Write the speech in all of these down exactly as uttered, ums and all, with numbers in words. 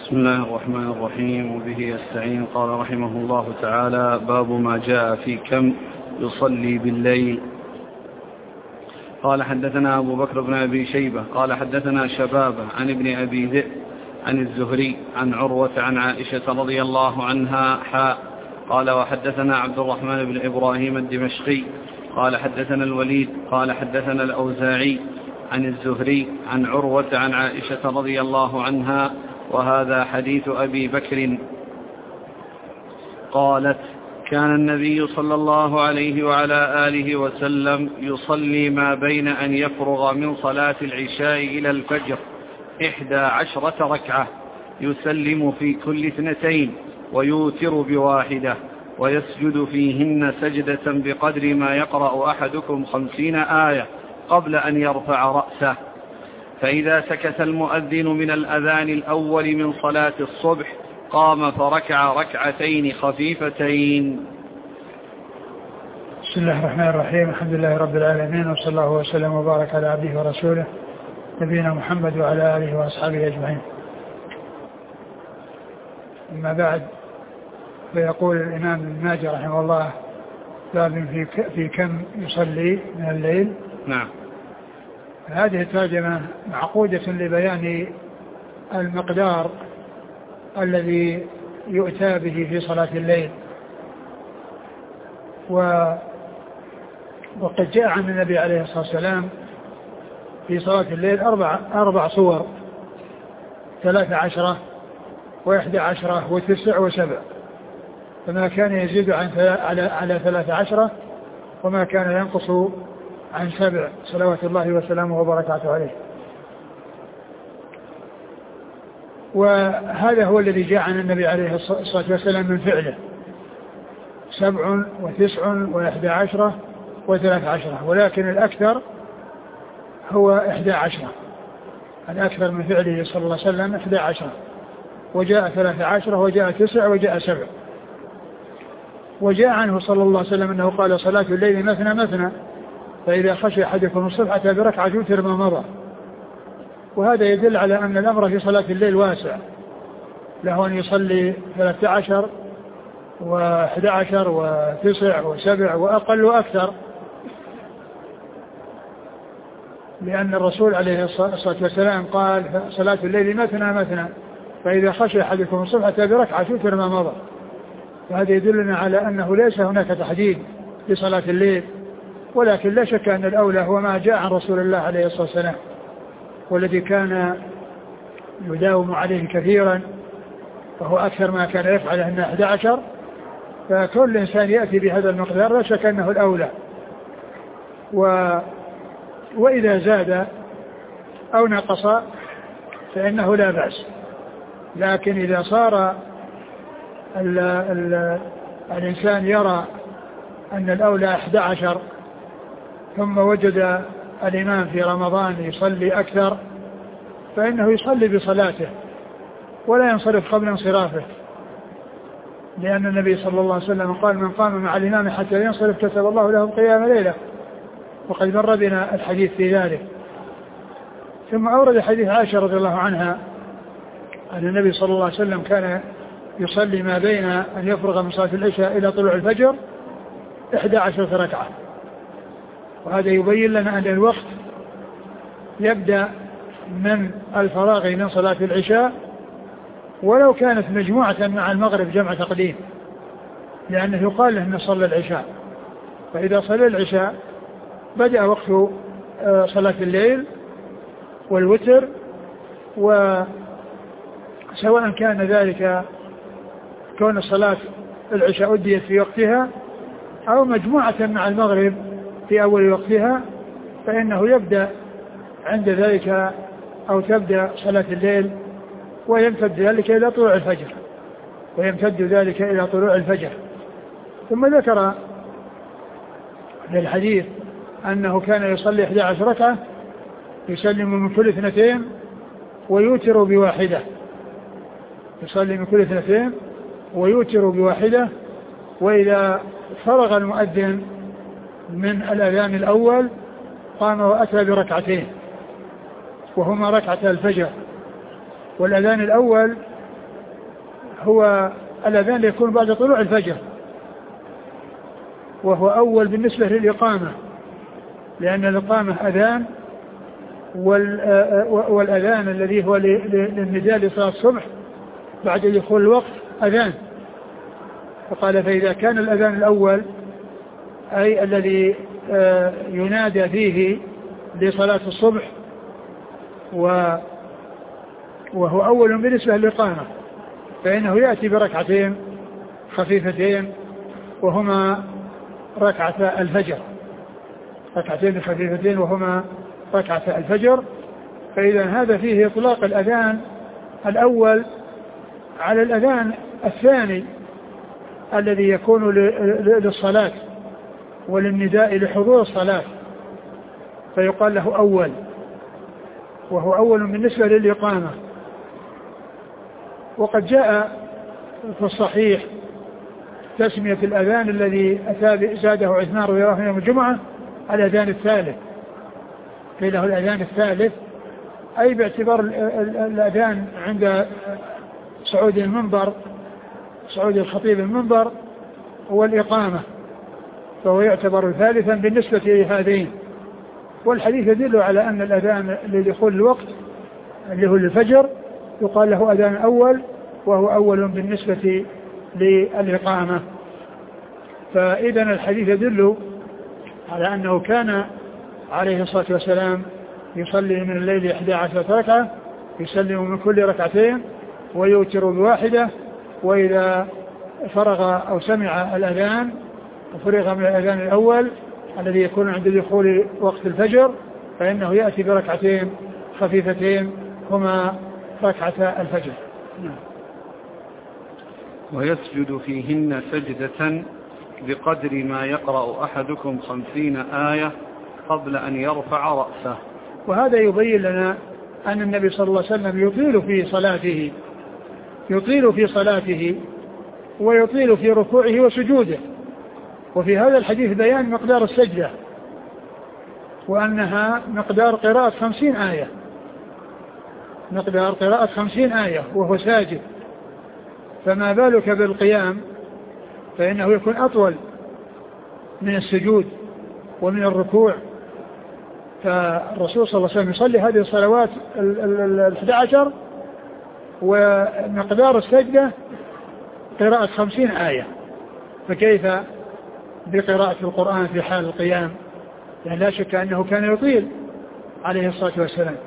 بسم الله الرحمن الرحيم وبه يستعين. قال رحمه الله تعالى: باب ما جاء في كم يصلي بالليل. قال حدثنا أبو بكر بن أبي شيبة قال حدثنا شبابة عن ابن أبي ذئب عن الزهري عن عروة عن عائشة رضي الله عنها حاء. قال وحدثنا عبد الرحمن بن إبراهيم الدمشقي قال حدثنا الوليد قال حدثنا الأوزاعي عن الزهري عن عروة عن عائشة رضي الله عنها، وهذا حديث أبي بكر. قالت: كان النبي صلى الله عليه وعلى آله وسلم يصلي ما بين أن يفرغ من صلاة العشاء إلى الفجر إحدى عشرة ركعة، يسلم في كل اثنتين ويوتر بواحدة، ويسجد فيهن سجدة بقدر ما يقرأ أحدكم خمسين آية قبل أن يرفع رأسه. فإذا سكت المؤذن من الأذان الأول من صلاة الصبح قام فركع ركعتين خفيفتين. بسم الله الرحمن الرحيم. الحمد لله رب العالمين، وصلى الله وسلم وبارك على عبده ورسوله نبينا محمد وعلى آله وأصحابه أجمعين. أما بعد، فيقول الإمام ابن ماجه رحمه الله: باب في كم يصلي من الليل. نعم. هذه الترجمة معقودة لبيان المقدار الذي يؤتى به في صلاة الليل. و وقد جاء عن النبي عليه الصلاة والسلام في صلاة الليل أربع, أربع صور: ثلاثة عشرة وإحدى عشرة وتسع وسبع، فما كان يزيد عن على على ثلاثة عشرة وما كان ينقص عن سبع، صلوات الله وسلامه وبركاته عليه. وهذا هو الذي جاء عن النبي عليه الصلاة والسلام من فعله: سبع وتسع وإحدى عشرة وثلاث عشرة، ولكن الأكثر هو إحدى عشرة، الأكثر من فعله صلى الله عليه وسلم إحدى عشرة، وجاء ثلاث عشرة وجاء تسع وجاء سبع. وجاء عنه صلى الله عليه وسلم أنه قال: صلاة الليل مثنى مثنى، فإذا خشي أحدكم الصبح أتى بركعة يوتر ما مضى. وهذا يدل على أن الأمر في صلاة الليل واسع، له أن يصلي ثلاثة عشر وأحد عشر وتسع وسبع وأقل وأكثر، لأن الرسول عليه الصلاة والسلام قال: صلاة الليل مثنى مثنى، فإذا خشي أحدكم الصبح أتى بركعة يوتر ما مضى. فهذا يدلنا على أنه ليس هناك تحديد لصلاة الليل، ولكن لا شك أن الأولى هو ما جاء عن رسول الله عليه الصلاة والسلام، والذي كان يداوم عليه كثيرا، وهو أكثر ما كان يفعله أنه أحد عشر، فكل إنسان يأتي بهذا المقدار لا شك أنه الأولى. و وإذا زاد أو نقص فإنه لا بأس، لكن إذا صار ال ال الإنسان يرى أن الأولى أحد عشر، ثم وجد الإمام في رمضان يصلي أكثر، فإنه يصلي بصلاته ولا ينصرف قبل انصرافه، لأن النبي صلى الله عليه وسلم قال: من قام مع الإمام حتى ينصرف كتب الله له قيام ليلة، وقد مر بنا الحديث في ذلك. ثم أورد حديث عائشة رضي الله عنها أن النبي صلى الله عليه وسلم كان يصلي ما بين أن يفرغ من صلاة العشاء إلى طلوع الفجر إحدى عشرة ركعة. وهذا يبين لنا أن الوقت يبدأ من الفراغ من صلاة العشاء، ولو كانت مجموعة مع المغرب جمع تقديم، لأنه يقال له صلى العشاء. فإذا صلى العشاء بدأ وقت صلاة الليل والوتر، وسواء كان ذلك كون الصلاة العشاء أديت في وقتها أو مجموعة مع المغرب في أول وقتها، فإنه يبدأ عند ذلك أو تبدأ صلاة الليل ويمتد ذلك إلى طلوع الفجر ويمتد ذلك إلى طلوع الفجر. ثم ذكر في الحديث أنه كان يصلي إحدى عشرة ركعة، يسلم من كل اثنتين ويوتر بواحدة، يصلي من كل اثنتين ويوتر بواحدة. وإذا فرغ المؤذن من الأذان الأول قام وأتى بركعتين، وهما ركعة الفجر. والأذان الأول هو الأذان يكون بعد طلوع الفجر، وهو أول بالنسبة للإقامة، لأن الإقامة أذان، والأذان الذي هو للنداء لصلاة الصبح بعد دخول الوقت أذان. فقال فإذا كان الأذان الأول أي الذي ينادى فيه لصلاة الصبح وهو أول بالنسبة للإقامة، فإنه يأتي بركعتين خفيفتين وهما ركعة الفجر، ركعتين خفيفتين وهما ركعة الفجر. فإذا هذا فيه إطلاق الأذان الأول على الأذان الثاني الذي يكون للصلاة وللنداء لحضور الصلاة، فيقال له أول، وهو أول بالنسبة للإقامة. وقد جاء في الصحيح تسمية الأذان الذي أتى زاده عثمان رضي الله عنه يوم الجمعة الأذان الثالث، قيل له الأذان الثالث أي باعتبار الأذان عند صعود المنبر، صعود الخطيب المنبر والإقامة، فهو يعتبر ثالثا بالنسبة لهذين. والحديث يدل على أن الأذان لدخول الوقت اللي هو الفجر يقال له أذان أول، وهو أول بالنسبة للإقامة. فإذا الحديث يدل على أنه كان عليه الصلاة والسلام يصلي من الليل إحدى عشرة ركعة، يسلم من كل ركعتين ويوتر بواحدة، وإذا فرغ أو سمع الأذان وفرغ من الأذان الأول الذي يكون عند دخول وقت الفجر فإنه يأتي بركعتين خفيفتين هما ركعة الفجر. ويسجد فيهن سجدة بقدر ما يقرأ أحدكم خمسين آية قبل أن يرفع رأسه. وهذا يبين لنا أن النبي صلى الله عليه وسلم يطيل في صلاته، يطيل في صلاته ويطيل في ركوعه وسجوده. وفي هذا الحديث بيان مقدار السجدة وأنها مقدار قراءة خمسين آية، مقدار قراءة خمسين آية وهو ساجد، فما بالك بالقيام فإنه يكون أطول من السجود ومن الركوع. فالرسول صلى الله عليه وسلم يصلي هذه الصلوات الأحد عشر ومقدار السجدة قراءة خمسين آية، فكيف بقراءة القرآن في حال القيام؟ يعني لا شك أنه كان يطيل عليه الصلاة والسلام.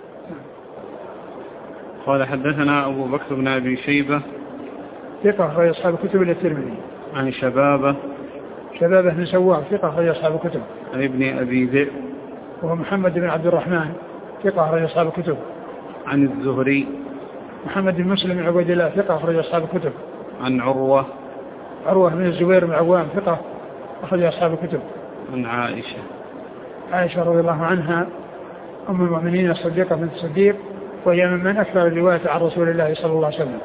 قال حدثنا أبو بكر بن أبي شيبة ثقة أخرج أصحاب الكتب إلى الترمذي. عن شبابة شبابة بن سوار ثقة أخرج أصحاب الكتب. عن ابن أبي ذئب وهو محمد بن عبد الرحمن ثقة أخرج أصحاب الكتب. عن الزهري محمد بن مسلم بن عبيد الله ثقة أخرج أصحاب الكتب. عن عروة عروة بن الزبير بن عوام ثقة أخرج أصحاب الكتب. عن عائشة عائشة رضي الله عنها أم المؤمنين الصديقة بنت الصديق، وهي ممن أكثر الرواية عن رسول الله صلى الله عليه وسلم.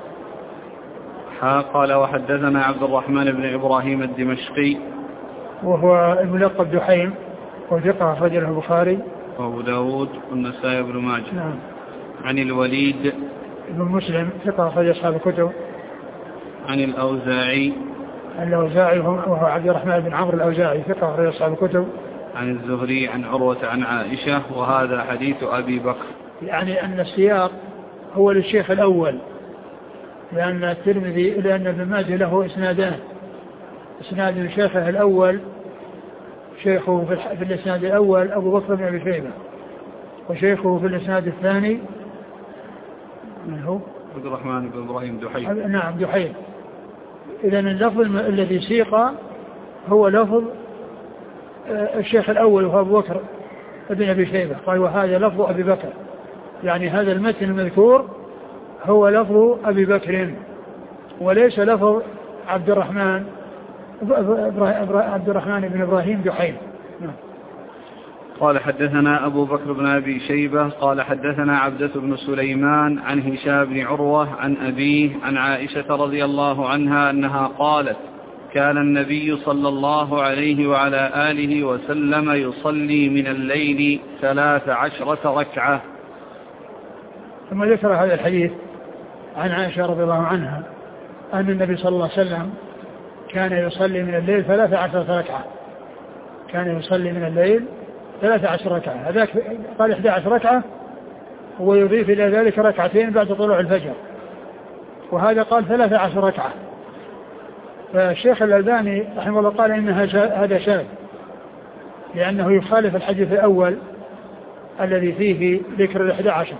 قال وحدثنا عبد الرحمن بن إبراهيم الدمشقي وهو الملقب دحيم وثقة أخرج له البخاري وأبو داود والنسائي بن ماجه. نعم. عن الوليد بن مسلم ثقة أخرج أصحاب الكتب. عن الأوزاعي الأوزاعي وهو عبد الرحمن بن عمرو الأوزاعي ثقة أخرج أصحاب الكتب. عن الزهري عن عروة عن عائشة. وهذا حديث أبي بكر، يعني أن السياق هو للشيخ الأول، لأن الترمذي لأن ابن ماجه له إسنادان، إسناد الشيخ الأول شيخه في الإسناد الأول أبو بكر بن أبي شيبة، وشيخه في الإسناد الثاني من هو؟ عبد الرحمن بن إبراهيم دحيم. نعم دحيم. إذن اللفظ الذي سيق هو لفظ الشيخ الأول وهو أبو بكر بن أبي شيبة، قال وهذا لفظ أبي بكر، يعني هذا المتن المذكور هو لفظ أبي بكر وليس لفظ عبد الرحمن عبد الرحمن بن إبراهيم دحيم. قال حدثنا أبو بكر بن أبي شيبة قال حدثنا عبدة بن سليمان عن هشام بن عروة عن أبيه عن عائشة رضي الله عنها أنها قالت كان النبي صلى الله عليه وعلى آله وسلم يصلي من الليل ثلاث عشرة ركعة. ثم ذكر هذا الحديث عن عائشة رضي الله عنها أن النبي صلى الله عليه وسلم كان يصلي من الليل ثلاث عشرة ركعة، كان يصلي من الليل ثلاث عشر ركعة، هذاك قال إحدى عشر ركعة ويضيف إلى ذلك ركعتين بعد طلوع الفجر، وهذا قال ثلاث عشر ركعة. فالشيخ الألباني رحمه الله قال إن هذا شاذ لأنه يخالف الحديث الأول الذي فيه ذكر الإحدى عشر.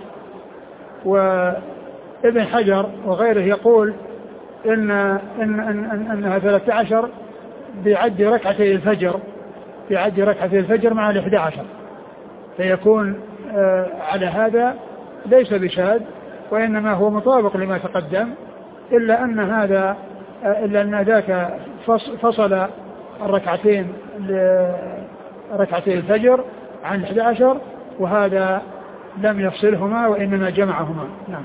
وابن حجر وغيره يقول إن إن إن أنها ثلاثة عشر بعد ركعتي الفجر، بعد ركعتي الفجر مع الإحدى عشر، فيكون آه على هذا ليس بشاذ وإنما هو مطابق لما تقدم، إلا أن هذا آه إلا أن ذاك فصل الركعتين ركعتي الفجر عن الإحدى عشر، وهذا لم يفصلهما وإنما جمعهما. نعم.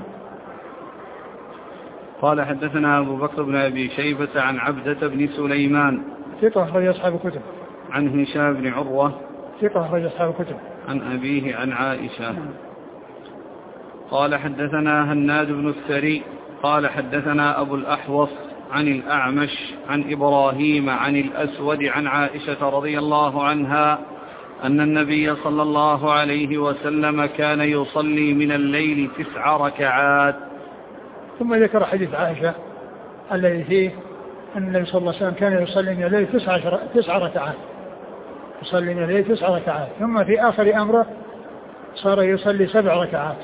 قال حدثنا أبو بكر بن أبي شيبة عن عبدة بن سليمان ثقة أخرج أصحاب الكتب. عن هشام بن عروة ثقة أخرج أصحاب الكتب. عن أبيه عن عائشة. نعم. قال حدثنا هناد بن السري قال حدثنا أبو الأحوص عن الأعمش عن إبراهيم عن الأسود عن عائشة رضي الله عنها أن النبي صلى الله عليه وسلم كان يصلي من الليل تسع ركعات. ثم ذكر حديث عائشة الذي فيه أن النبي صلى الله عليه وسلم كان يصلي من الليل تسع, تسع ركعات يصلي من الليل تسع ركعات ثم في آخر أمره صار يصلي سبع ركعات.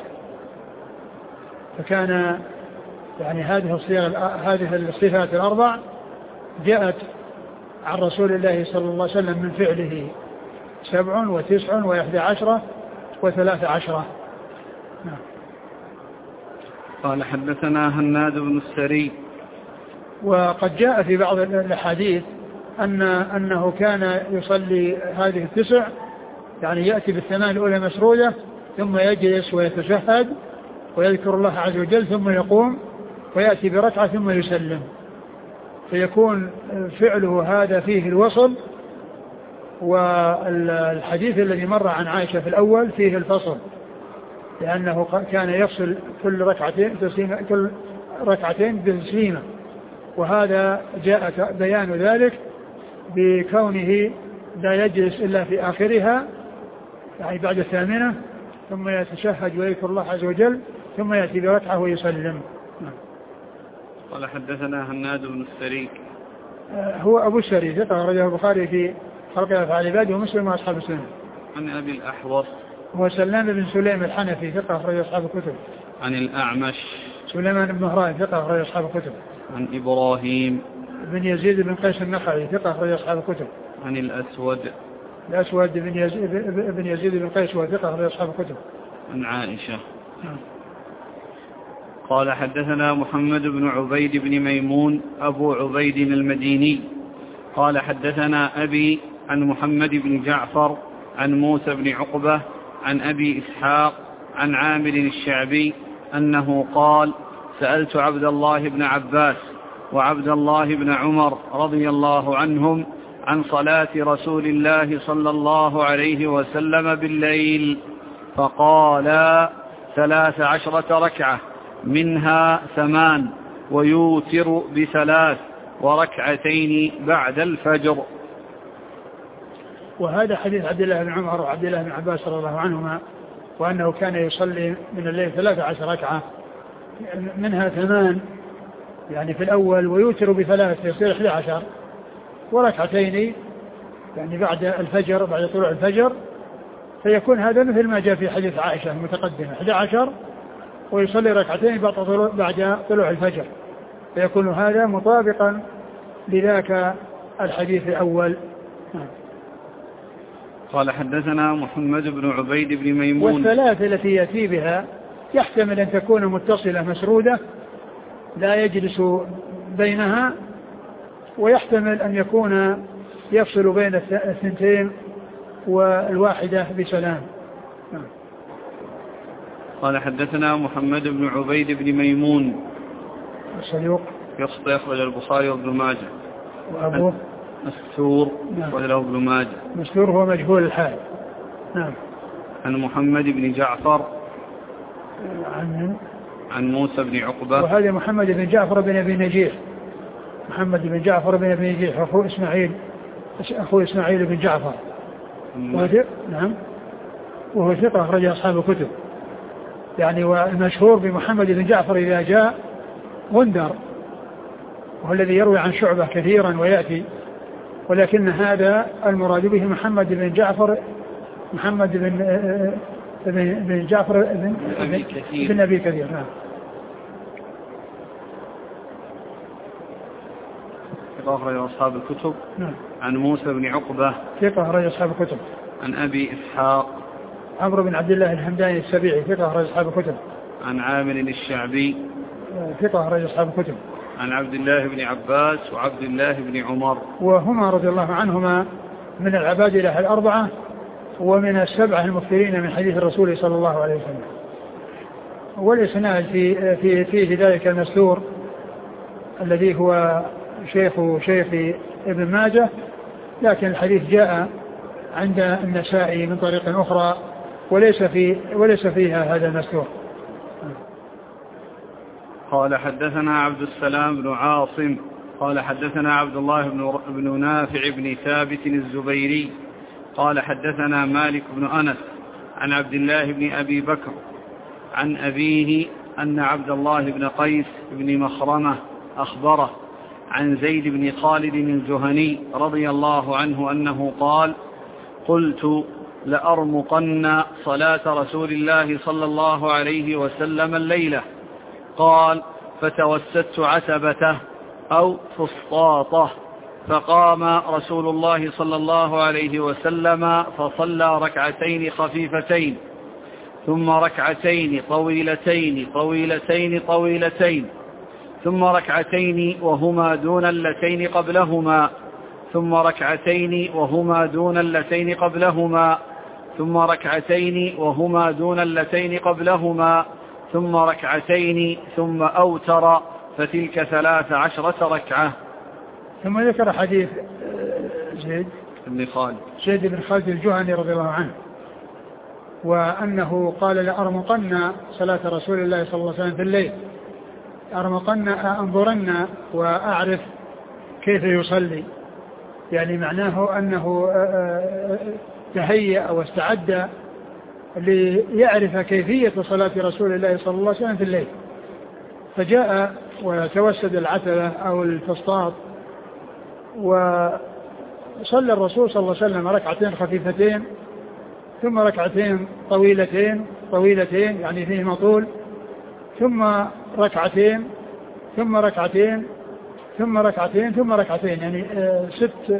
فكان يعني هذه هذه الصفات الأربع جاءت عن رسول الله صلى الله عليه وسلم من فعله سبع وتسع وإحدى عشرة وثلاث عشرة. نعم. قال حدثنا هناد بن السري. وقد جاء في بعض الأحاديث أن أنه كان يصلي هذه التسع، يعني يأتي بالثمان الأولى مسرودة ثم يجلس ويتشهد ويذكر الله عز وجل ثم يقوم ويأتي بركعة ثم يسلم، فيكون فعله هذا فيه الوصل. والحديث الذي مر عن عائشة في الأول فيه الفصل، لأنه كان يفصل كل ركعتين كل ركعتين بتسليمة، وهذا جاء بيان ذلك بكونه لا يجلس إلا في آخرها يعني بعد الثامنة ثم يتشهد ويذكر الله عز وجل ثم يأتي بركعة ويسلم. قال حدثنا هناد بن السري. هو أبو السري ثقة أخرجه البخاري في خلق أفعال العباد ومسلم وأصحاب السنة. عن أبي الأحوص هو سلام بن سليم الحنفي ثقة أخرج أصحاب الكتب. عن الأعمش سليمان بن مهران ثقة أخرج أصحاب الكتب. عن إبراهيم بن يزيد بن قيس النخعي ثقة أخرج أصحاب الكتب. عن الأسود الأسود بن يزيد بن يزيد بن قيس وثقة أخرج أصحاب الكتب. عن عائشة. قال حدثنا محمد بن عبيد بن ميمون أبو عبيد المديني قال حدثنا أبي عن محمد بن جعفر عن موسى بن عقبة عن أبي إسحاق عن عامر الشعبي أنه قال سألت عبد الله بن عباس وعبد الله بن عمر رضي الله عنهم عن صلاة رسول الله صلى الله عليه وسلم بالليل فقالا ثلاث عشرة ركعة منها ثمان ويوتر بثلاث وركعتين بعد الفجر. وهذا حديث عبد الله بن عمر وعبد الله بن عباس رضي الله عنهما وأنه كان يصلي من الليل ثلاث عشر ركعة منها ثمان يعني في الأول ويوتر بثلاث يصير احدى عشر وركعتين يعني بعد الفجر بعد طلوع الفجر، فيكون هذا مثل ما جاء في حديث عائشة المتقدمة احدى عشر ويصلي ركعتين بعد طلوع, بعد طلوع الفجر، فيكون هذا مطابقا لذاك الحديث الأول. قال حدثنا محمد بن عبيد بن ميمون. والثلاث التي يأتي بها يحتمل أن تكون متصلة مسرودة لا يجلس بينها، ويحتمل أن يكون يفصل بين الثنتين والواحدة بسلام. قال حدثنا محمد بن عبيد بن ميمون الصدوق يخرج البخاري وابن ماجه. وأبوه مستور وله ابن ماجه. مستور هو مجهول الحال. نعم. عن محمد بن جعفر عن عن موسى بن عقبة. وهذا محمد بن جعفر بن أبي نجيح محمد بن جعفر بن أبي نجيح أخو إسماعيل أخو إسماعيل بن جعفر وهو نعم وهو ثقة أخرج أصحاب الكتب يعني. والمشهور بمحمد بن جعفر إذا جاء غندر وهو الذي يروي عن شعبة كثيرا ويأتي، ولكن هذا المراد به محمد بن جعفر محمد بن بن جعفر بن أبي كثير بن أبي كثير نعم. ثقة أخرج أصحاب الكتب نعم. عن موسى بن عقبة ثقة أخرج أصحاب الكتب عن أبي إسحاق عمرو بن عبد الله الحمداني السبيعي ثقة أخرج أصحاب الكتب عن عامر الشعبي ثقة أخرج أصحاب الكتب عن عبد الله بن عباس وعبد الله بن عمر وهما رضي الله عنهما من العبادلة الأربعة ومن السبعة المكثرين من حديث الرسول صلى الله عليه وسلم. والإسناد في في فيه ذلك المستور الذي هو شيخ شيخ ابن ماجه، لكن الحديث جاء عند النسائي من طريق أخرى وليس في وليس فيها هذا المستور. قال حدثنا عبد السلام بن عاصم قال حدثنا عبد الله بن, بن نافع بن ثابت الزبيري قال حدثنا مالك بن أنس عن عبد الله بن أبي بكر عن أبيه أن عبد الله بن قيس بن مخرمة أخبره عن زيد بن خالد الجهني رضي الله عنه أنه قال: قلت لأرمقن صلاة رسول الله صلى الله عليه وسلم الليلة. قال: فتوسدت عتبته أو فسطاطه، فقام رسول الله صلى الله عليه وسلم فصلى ركعتين خفيفتين ثم ركعتين طويلتين طويلتين طويلتين ثم ركعتين وهما دون اللتين قبلهما ثم ركعتين وهما دون اللتين قبلهما ثم ركعتين وهما دون اللتين قبلهما ثم ركعتين ثم أوتر، فتلك ثلاث عشرة ركعة. ثم ذكر حديث زيد بن خالد زيد بن خالد الجهني رضي الله عنه، وأنه قال: لأرمقن صلاة رسول الله صلى الله عليه وسلم في الليل، أرمقن أنظرن وأعرف كيف يصلي، يعني معناه أنه تهيأ واستعد ليعرف كيفية صلاة رسول الله صلى الله عليه وسلم في الليل. فجاء وتوسد العتبة أو الفسطاط، وصلى الرسول صلى الله عليه وسلم ركعتين خفيفتين ثم ركعتين طويلتين طويلتين يعني فيهما طول، ثم ركعتين ثم ركعتين ثم ركعتين ثم ركعتين يعني آه ست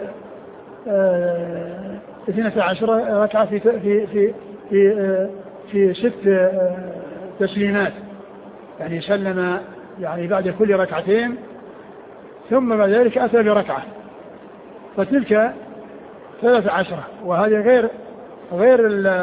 اثنتا آه عشرة ركعة في في في في, آه في ست آه تسليمات، يعني سلم يعني بعد كل ركعتين ثم بعد ذلك أتى بركعة، فتلك ثلاث عشرة. وهذه غير غير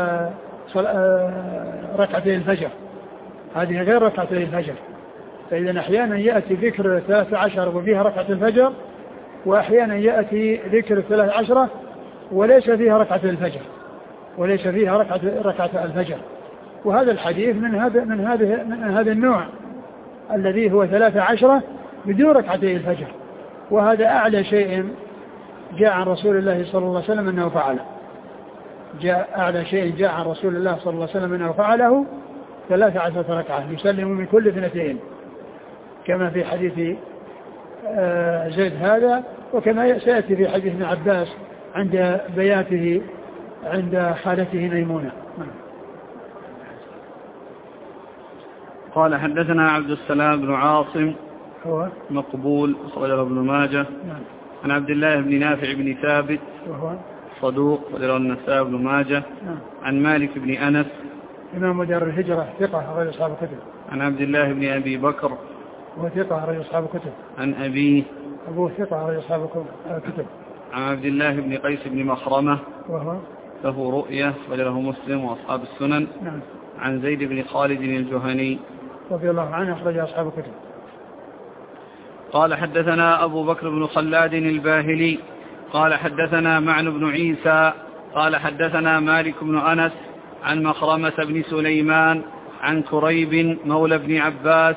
ركعتين الفجر، هذه غير ركعتين الفجر. فإذا أحيانا يأتي ذكر ثلاث عشر وفيها ركعة الفجر، وأحيانا يأتي ذكر ثلاث عشرة وليس فيها ركعة الفجر وليس فيها ركعة ركعة الفجر. وهذا الحديث من هذا من هذا من هذا النوع الذي هو ثلاث عشرة بدون ركعتي الفجر، وهذا أعلى شيء جاء عن رسول الله صلى الله عليه وسلم أنه فعله. جاء أعلى شيء جاء عن رسول الله صلى الله عليه وسلم أنه فعله ثلاث عشرة ركعة يسلم من كل اثنتين، كما في حديث زيد هذا، وكما سيأتي في حديث ابن عباس عند بياته عند خالته ميمونة. قال: حدثنا عبد السلام بن عاصم هو مقبول أخرجه ابن ماجه نعم. عن عبد الله بن نافع بن ثابت وهو صدوق أخرجه النسائي بن ماجه نعم. عن مالك بن أنس إمام دار الهجرة ثقة أخرج أصحاب الكتب. عن عبد الله بن أبي بكر وثقة أخرج أصحاب الكتب. عن أبيه أبوه ثقة أخرج أصحاب الكتب. عن عبد الله بن قيس بن مخرمة وهو له رؤية أخرجه مسلم وأصحاب السنن نعم. عن زيد بن خالد الجهني رضي الله عنه أخرج أصحاب الكتب. قال: حدثنا أبو بكر بن خلاد الباهلي قال: حدثنا معن بن عيسى قال: حدثنا مالك بن أنس عن مخرمة بن سليمان عن كريب مولى بن عباس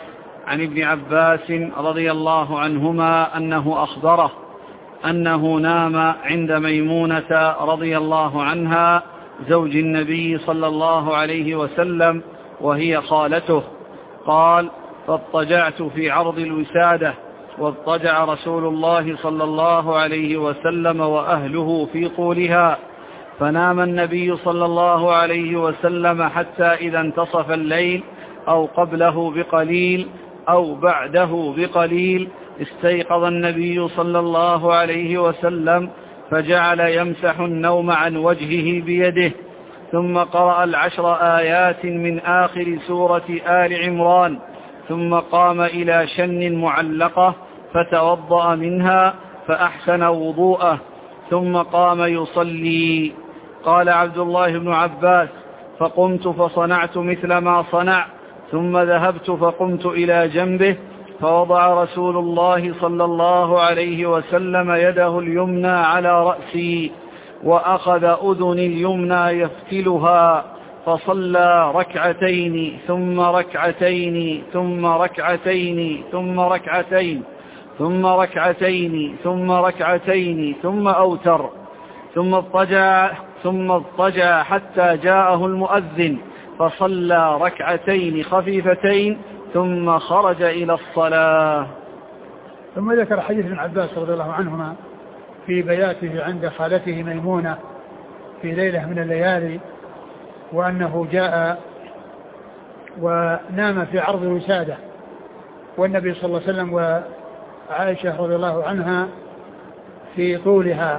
عن ابن عباس رضي الله عنهما أنه أخبره أنه نام عند ميمونة رضي الله عنها زوج النبي صلى الله عليه وسلم وهي خالته. قال: فاضطجعت في عرض الوسادة، واضطجع رسول الله صلى الله عليه وسلم وأهله في طولها، فنام النبي صلى الله عليه وسلم حتى إذا انتصف الليل أو قبله بقليل أو بعده بقليل استيقظ النبي صلى الله عليه وسلم فجعل يمسح النوم عن وجهه بيده، ثم قرأ العشر آيات من آخر سورة آل عمران، ثم قام إلى شن معلقة فتوضأ منها فأحسن وضوءه، ثم قام يصلي. قال عبد الله بن عباس: فقمت فصنعت مثل ما صنع، ثم ذهبت فقمت إلى جنبه فوضع رسول الله صلى الله عليه وسلم يده اليمنى على رأسي وأخذ أذني اليمنى يفتلها، فصلى ركعتين ثم ركعتين ثم ركعتين ثم ركعتين ثم ركعتين ثم ركعتين ثم أوتر، ثم اضطجع ثم اضطجع حتى جاءه المؤذن فصلى ركعتين خفيفتين ثم خرج إلى الصلاة. ثم ذكر حديث ابن عباس رضي الله عنهما في بياته عند خالته ميمونة في ليلة من الليالي، وأنه جاء ونام في عرض الوسادة، والنبي صلى الله عليه وسلم وعائشة رضي الله عنها في طولها.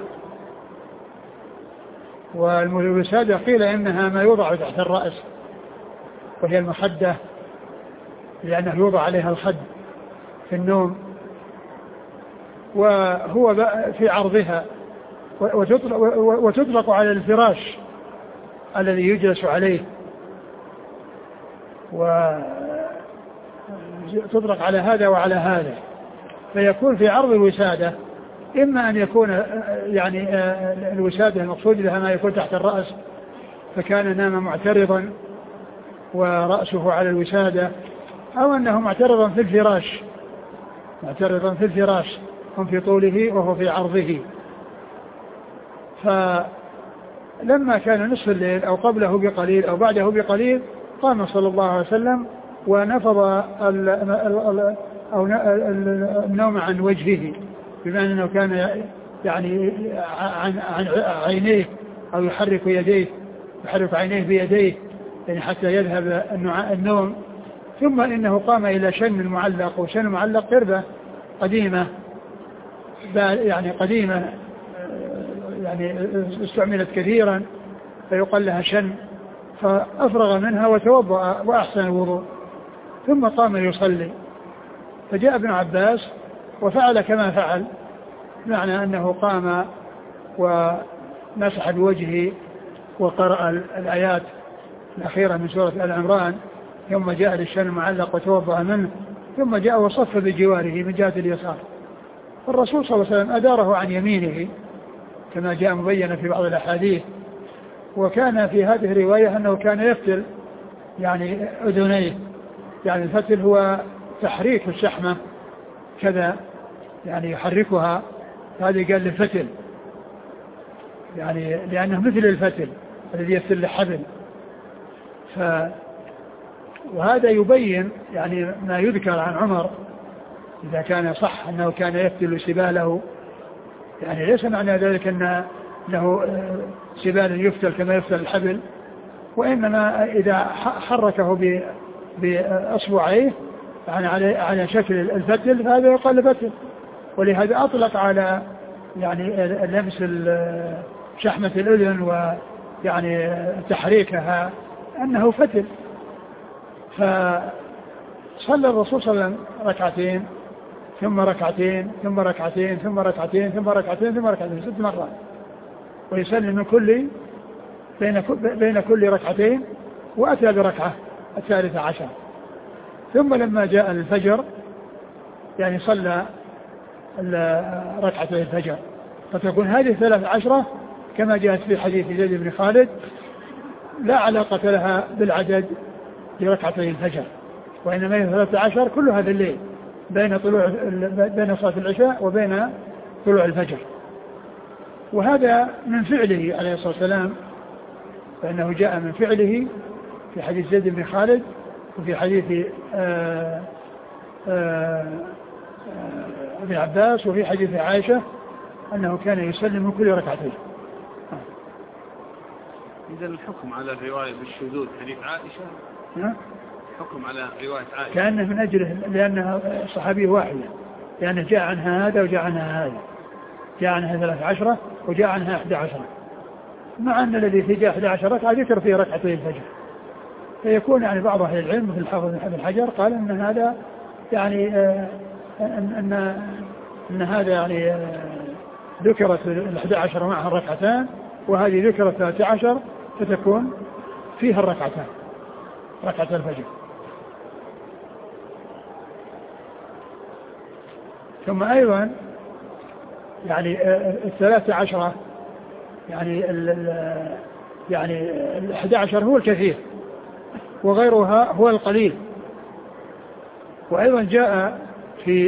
والوسادة قيل إنها ما يوضع تحت الرأس، وهي المخدة، لأنه يوضع عليها الخد في النوم، وهو في عرضها، وتطلق, وتطلق على الفراش الذي يجلس عليه، وتطلق على هذا وعلى هذا، فيكون في عرض الوسادة إما أن يكون يعني الوسادة المقصود لها ما يكون تحت الرأس، فكان نام معترضا ورأسه على الوسادة، أو أنه معترضا في الفراش معترضا في الفراش هم في طوله وهو في عرضه. فلما كان نصف الليل أو قبله بقليل أو بعده بقليل قام صلى الله عليه وسلم ونفض النوم عن وجهه، بمعنى أنه كان يعني عن عينيه أو يحرك يديه يحرك عينيه بيديه يعني حتى يذهب النوم. ثم إنه قام إلى شن المعلق، وشن المعلق قربة قديمة يعني قديمة يعني استعملت كثيرا فيقال لها شن، فأفرغ منها وتوضأ وأحسن الوضوء، ثم قام يصلي. فجاء ابن عباس وفعل كما فعل، معنى أنه قام ومسح بوجهه وقرأ الآيات الأخيرة من سورة آل عمران، ثم جاء للشن المعلق وتوضأ منه، ثم جاء وصف بجواره من جهة اليسار. الرسول صلى الله عليه وسلم أداره عن يمينه كما جاء مبينا في بعض الأحاديث. وكان في هذه الرواية أنه كان يفتل يعني أذنيه، يعني الفتل هو تحريك الشحمة كذا، يعني يحركها، هذه قال للفتل يعني لأنه مثل الفتل الذي يفتل الحبل. ف وهذا يبين يعني ما يذكر عن عمر إذا كان صح أنه كان يفتل سباله، يعني ليس معنى ذلك أن أنه سبال يفتل كما يفتل الحبل، وإنما إذا حركه بأصبعيه يعني على على شكل الفتل فهذا يقال فتل. ولهذا أطلق على يعني لمس شحمة الأذن ويعني تحريكها أنه فتل. فصلى الرسول صلى الله عليه وسلم ركعتين ثم ركعتين ثم ركعتين ثم ركعتين ثم ركعتين ثم ركعتين ست مرات، ويسلم من كل بين بين كل ركعتين، وأتى بركعة الثالثة عشر. ثم لما جاء الفجر يعني صلى ركعتين الفجر، فتكون هذه الثلاث عشرة كما جاءت في حديث زيد بن خالد لا علاقة لها بالعدد لركعتين الفجر، وإنما هي ثلاثة عشر كل هذا الليل بين طلوع بين صلاة العشاء وبين طلوع الفجر. وهذا من فعله عليه الصلاة والسلام، فإنه جاء من فعله في حديث زيد بن خالد وفي حديث آآ آآ ابن عباس وفي حديث عائشة أنه كان يسلم من كل ركعتين. إذا الحكم على الرواية بالشذوذ حديث عائشة نعم حكم على رواية عائشة كأنه من أجله لأنها صحابية واحدة، لأنه جاء عنها هذا وجاء عنها هذا، جاء عنها ثلاث عشرة وجاء عنها أحد عشرة، مع أن الذي في جاء أحد عشرة ركعة ذكر فيه ركعتين الفجر. فيكون يعني بعض أهل العلم مثل الحافظ بن حجر قال أن هذا يعني آه أن, أن, أن هذا يعني آه ذكرت الأحد عشر معها الركعتان، وهذه ذكرت ثلاثة عشر فتكون فيها الركعتان ركعة الفجر. ثم أيضا يعني الثلاثة عشرة يعني ال يعني الأحد عشر هو الكثير وغيرها هو القليل. وأيضا جاء في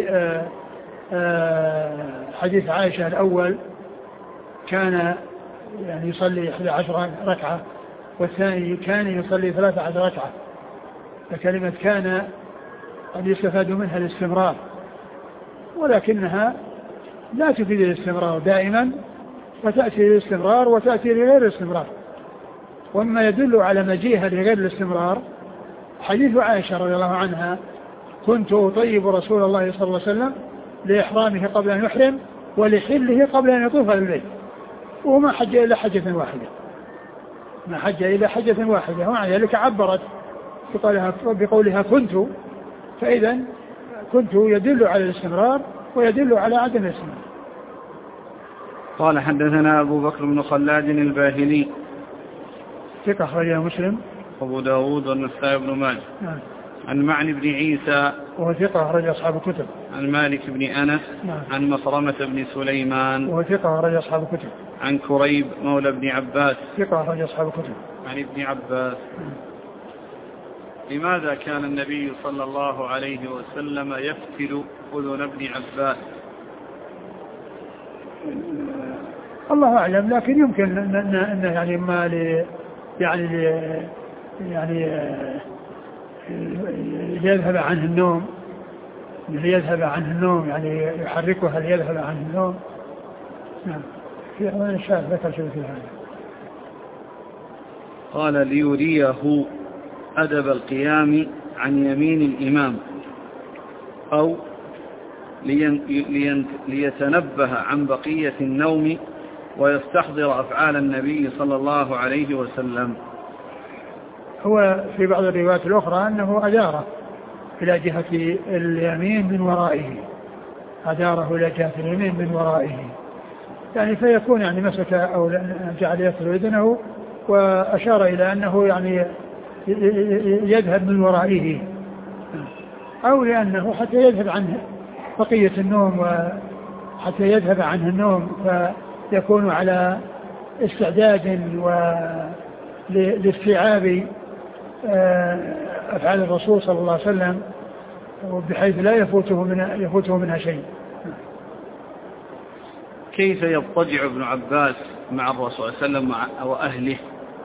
حديث عائشة الأول كان يعني يصلي إحدى عشر ركعة، والثاني كان يصلي ثلاثة عشر ركعة. فكلمة كان قد يستفاد منها الاستمرار، ولكنها لا تفيد الاستمرار دائما، وتأتي للاستمرار وتأتي لغير الاستمرار. وما يدل على مجيئها لغير الاستمرار حديث عائشة رضي الله عنها كنت أطيب رسول الله صلى الله عليه وسلم لإحرامه قبل أن يحرم ولحله قبل أن يطوف البيت، وما حج إلا حجة واحدة، ما حج إلا حجة واحدة، ومع ذلك عبرت بقولها كنت. فإذا كنت يدل على الاستمرار ويدل على عدم الاستمرار. قال حدثنا أبو بكر بن خلاد الباهلي ثقة أخرجه مسلم أبو داود والنسائي بن ماجه نعم. عن معن بن عيسى وهو ثقة أخرج أصحاب الكتب. عن مالك بن أنس نعم. عن مصرمة بن سليمان وهو ثقة أخرج أصحاب الكتب. عن كريب مولى بن عباس ثقة أخرج أصحاب الكتب. عن ابن عباس نعم. لماذا كان النبي صلى الله عليه وسلم يفتل أذن ابن عباس؟ الله أعلم، لكن يمكن أن يعني ما ل يعني ل يعني ليذهب عنه النوم ليذهب عنه النوم يعني يحركها ليذهب عنه النوم. نعم. في أمان الشاهد ذكر شيء في هذا. قال ليريه أدب القيام عن يمين الإمام أو لين لين ليتنبه عن بقية النوم ويستحضر أفعال النبي صلى الله عليه وسلم. هو في بعض الروايات الأخرى أنه أداره إلى جهة اليمين من ورائه، أداره إلى جهة اليمين من ورائه، يعني فيكون يعني مسك أو جعل يصل إذنه وأشار إلى أنه يعني يذهب من ورائه، أو لأنه حتى يذهب عنه بقية النوم وحتى يذهب عنه النوم فيكون على استعداد لاستيعاب أفعال الرسول صلى الله عليه وسلم بحيث لا يفوته منها, يفوته منها شيء. كيف يضطجع ابن عباس مع الرسول صلى الله عليه وسلم وأهله؟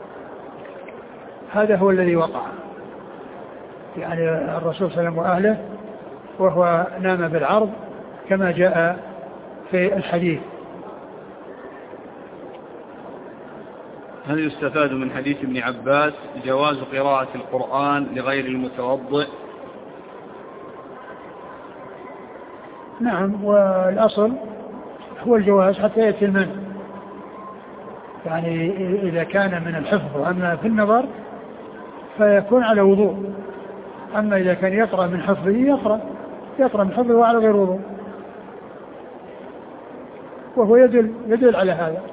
هذا هو الذي وقع، يعني الرسول صلى الله عليه وسلم وأهله وهو نام بالعرض كما جاء في الحديث. هل يستفاد من حديث ابن عباس جواز قراءة القرآن لغير المتوضئ؟ نعم، والأصل هو الجواز حتى يأتي المنع، يعني إذا كان من الحفظ، وأما في النظر فيكون على وضوء، أما إذا كان يقرأ من حفظه يقرأ يقرأ من حفظه على غير وضوء، وهو يدل يدل على هذا.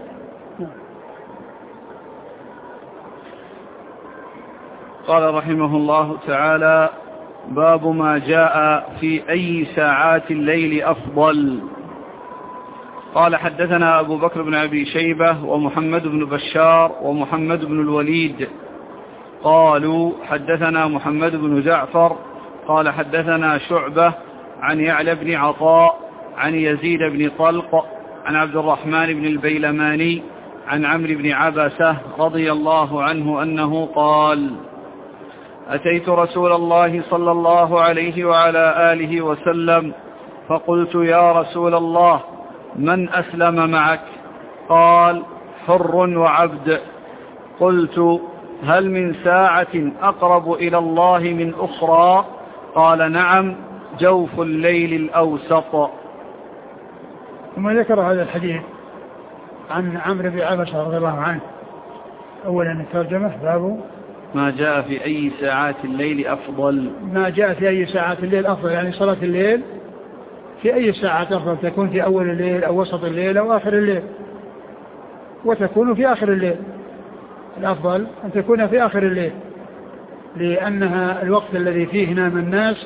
قال رحمه الله تعالى: باب ما جاء في أي ساعات الليل أفضل. قال حدثنا أبو بكر بن أبي شيبة ومحمد بن بشار ومحمد بن الوليد قالوا حدثنا محمد بن جعفر قال حدثنا شعبة عن يعلى بن عطاء عن يزيد بن طلق عن عبد الرحمن بن البيلماني عن عمرو بن عبسة رضي الله عنه أنه قال: أتيت رسول الله صلى الله عليه وعلى آله وسلم فقلت: يا رسول الله، من أسلم معك؟ قال: حر وعبد. قلت: هل من ساعة أقرب إلى الله من أخرى؟ قال: نعم، جوف الليل الأوسط. ثم ذكر هذا الحديث عن عمرو بن عبسة رضي الله عنه. أولا الترجمة باب ما جاء في أي ساعات الليل أفضل. ما جاء في أي ساعات الليل أفضل، يعني صلاة الليل في أي ساعات أفضل، تكون في أول الليل أو وسط الليل أو آخر الليل، وتكون في آخر الليل. الأفضل أن تكون في آخر الليل، لأنها الوقت الذي فيه نام الناس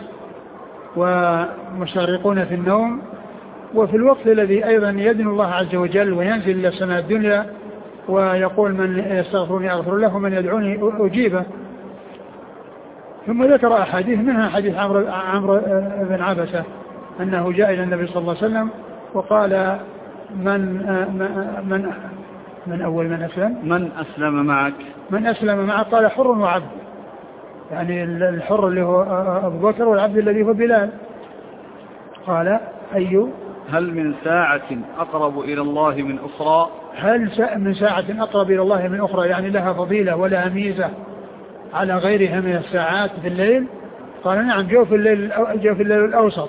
ومشارقون في النوم، وفي الوقت الذي أيضا يدن الله عز وجل وينزل إلى السماء الدنيا ويقول: من يستغفرني أغفر له ومن يدعوني أجيبه. ثم ذكر أحاديث، منها حديث عمرو عمرو بن عبسة أنه جاء إلى النبي صلى الله عليه وسلم وقال: من من من أول من أسلم من أسلم معك من أسلم معك قال: حر وعبد، يعني الحر اللي هو أبو بكر والعبد الذي هو بلال. قال: أي هل من ساعة أقرب إلى الله من أخرى؟ هل من ساعة أقرب إلى الله من أخرى، يعني لها فضيلة ولها ميزة على غيرها من الساعات في الليل؟ قال: نعم، جوف الليل جوف الليل الأوسط.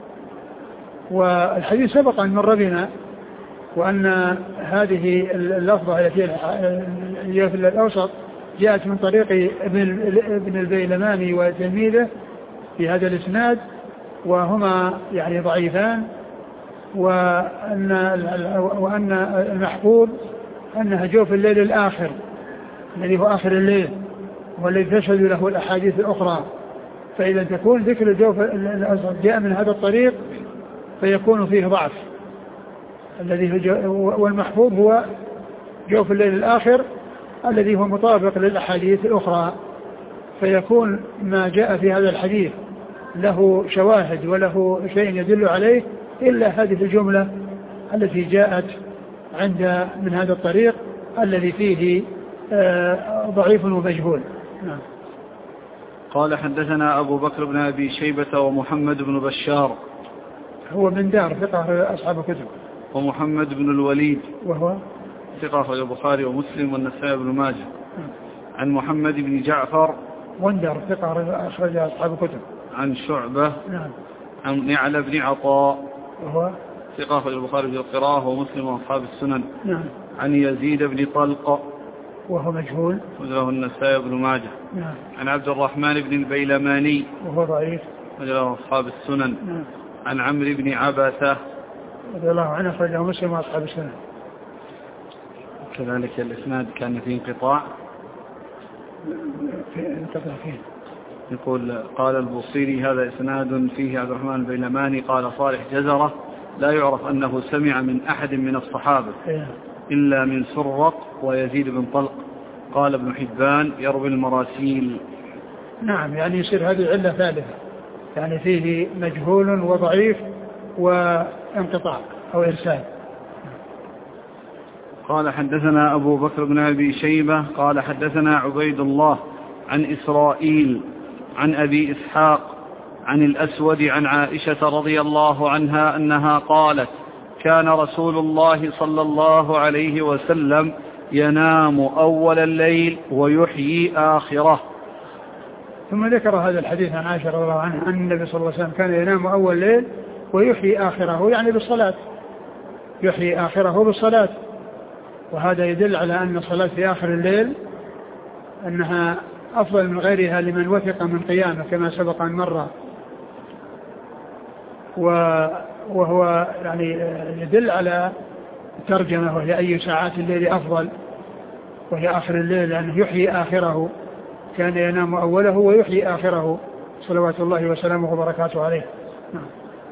والحديث سبق أن مر بنا، وأن هذه اللفظة التي جوف الليل الأوسط جاءت من طريق ابن البيلماني وتلميذه في هذا الإسناد، وهما يعني ضعيفان، وأن وأن المحفوظ أنها جوف الليل الآخر الذي هو آخر الليل والذي تشهد له الأحاديث الأخرى. فإذا تكون ذكر الجوف الأوسط جاء من هذا الطريق فيكون فيه ضعف، الذي والمحفوظ هو جوف الليل الآخر الذي هو مطابق للأحاديث الأخرى، فيكون ما جاء في هذا الحديث له شواهد وله شيء يدل عليه إلا هذه الجملة التي جاءت عند من هذا الطريق الذي فيه ضعيف ومجهول. نعم. قال: حدثنا أبو بكر بن أبي شيبة ومحمد بن بشار، هو من دار ثقة أصحاب الكتب. ومحمد بن الوليد، وهو ثقة أخرج البخاري ومسلم والنسائي بن ماجه. عن محمد بن جعفر، وندر ثقة أخرج أصحاب الكتب. عن شعبة، نعم. عن يعلى بن عطاء، وهو ثقة أخرج البخاري في القراءة ومسلم وأصحاب السنن. نعم. عن يزيد بن طلق، وهو مجهول، وله النسائي بن ماجه. نعم. عن عبد الرحمن بن البيلماني، وهو ضعيف، وله أصحاب السنن. نعم. عن عمرو بن عبسة رضي الله عنه أخرجه مسلم وأصحاب السنن. كذلك الإسناد كان فيه انقطاع، في انقطاع فيه. يقول: قال البوصيري: هذا إسناد فيه عبد الرحمن البيلماني قال صالح جزرة لا يعرف أنه سمع من أحد من الصحابة إلا من سرق ويزيد بن طلق. قال ابن حبان: يروي المراسيل. نعم، يعني يصير هذه علة ثالثة، يعني فيه مجهول وضعيف وانقطاع أو إرسال. قال: حدثنا أبو بكر بن أبي شيبة قال حدثنا عبيد الله عن إسرائيل عن أبي إسحاق عن الأسود عن عائشة رضي الله عنها أنها قالت: كان رسول الله صلى الله عليه وسلم ينام أول الليل ويحيي آخره. ثم ذكر هذا الحديث عن عائشة رضي الله عنها أن النبي صلى الله عليه وسلم كان ينام أول الليل ويحيي آخره، يعني بالصلاة، يحيي آخره بالصلاة. وهذا يدل على أن الصلاة في آخر الليل أنها أفضل من غيرها لمن وثق من قيامه كما سبق أن مر. وهو يعني يدل على ترجمة وهي أي ساعات الليل أفضل، وهي آخر الليل، لأنه يحيي آخره، كان ينام أوله ويحيي آخره صلوات الله وسلامه وبركاته عليه. نعم.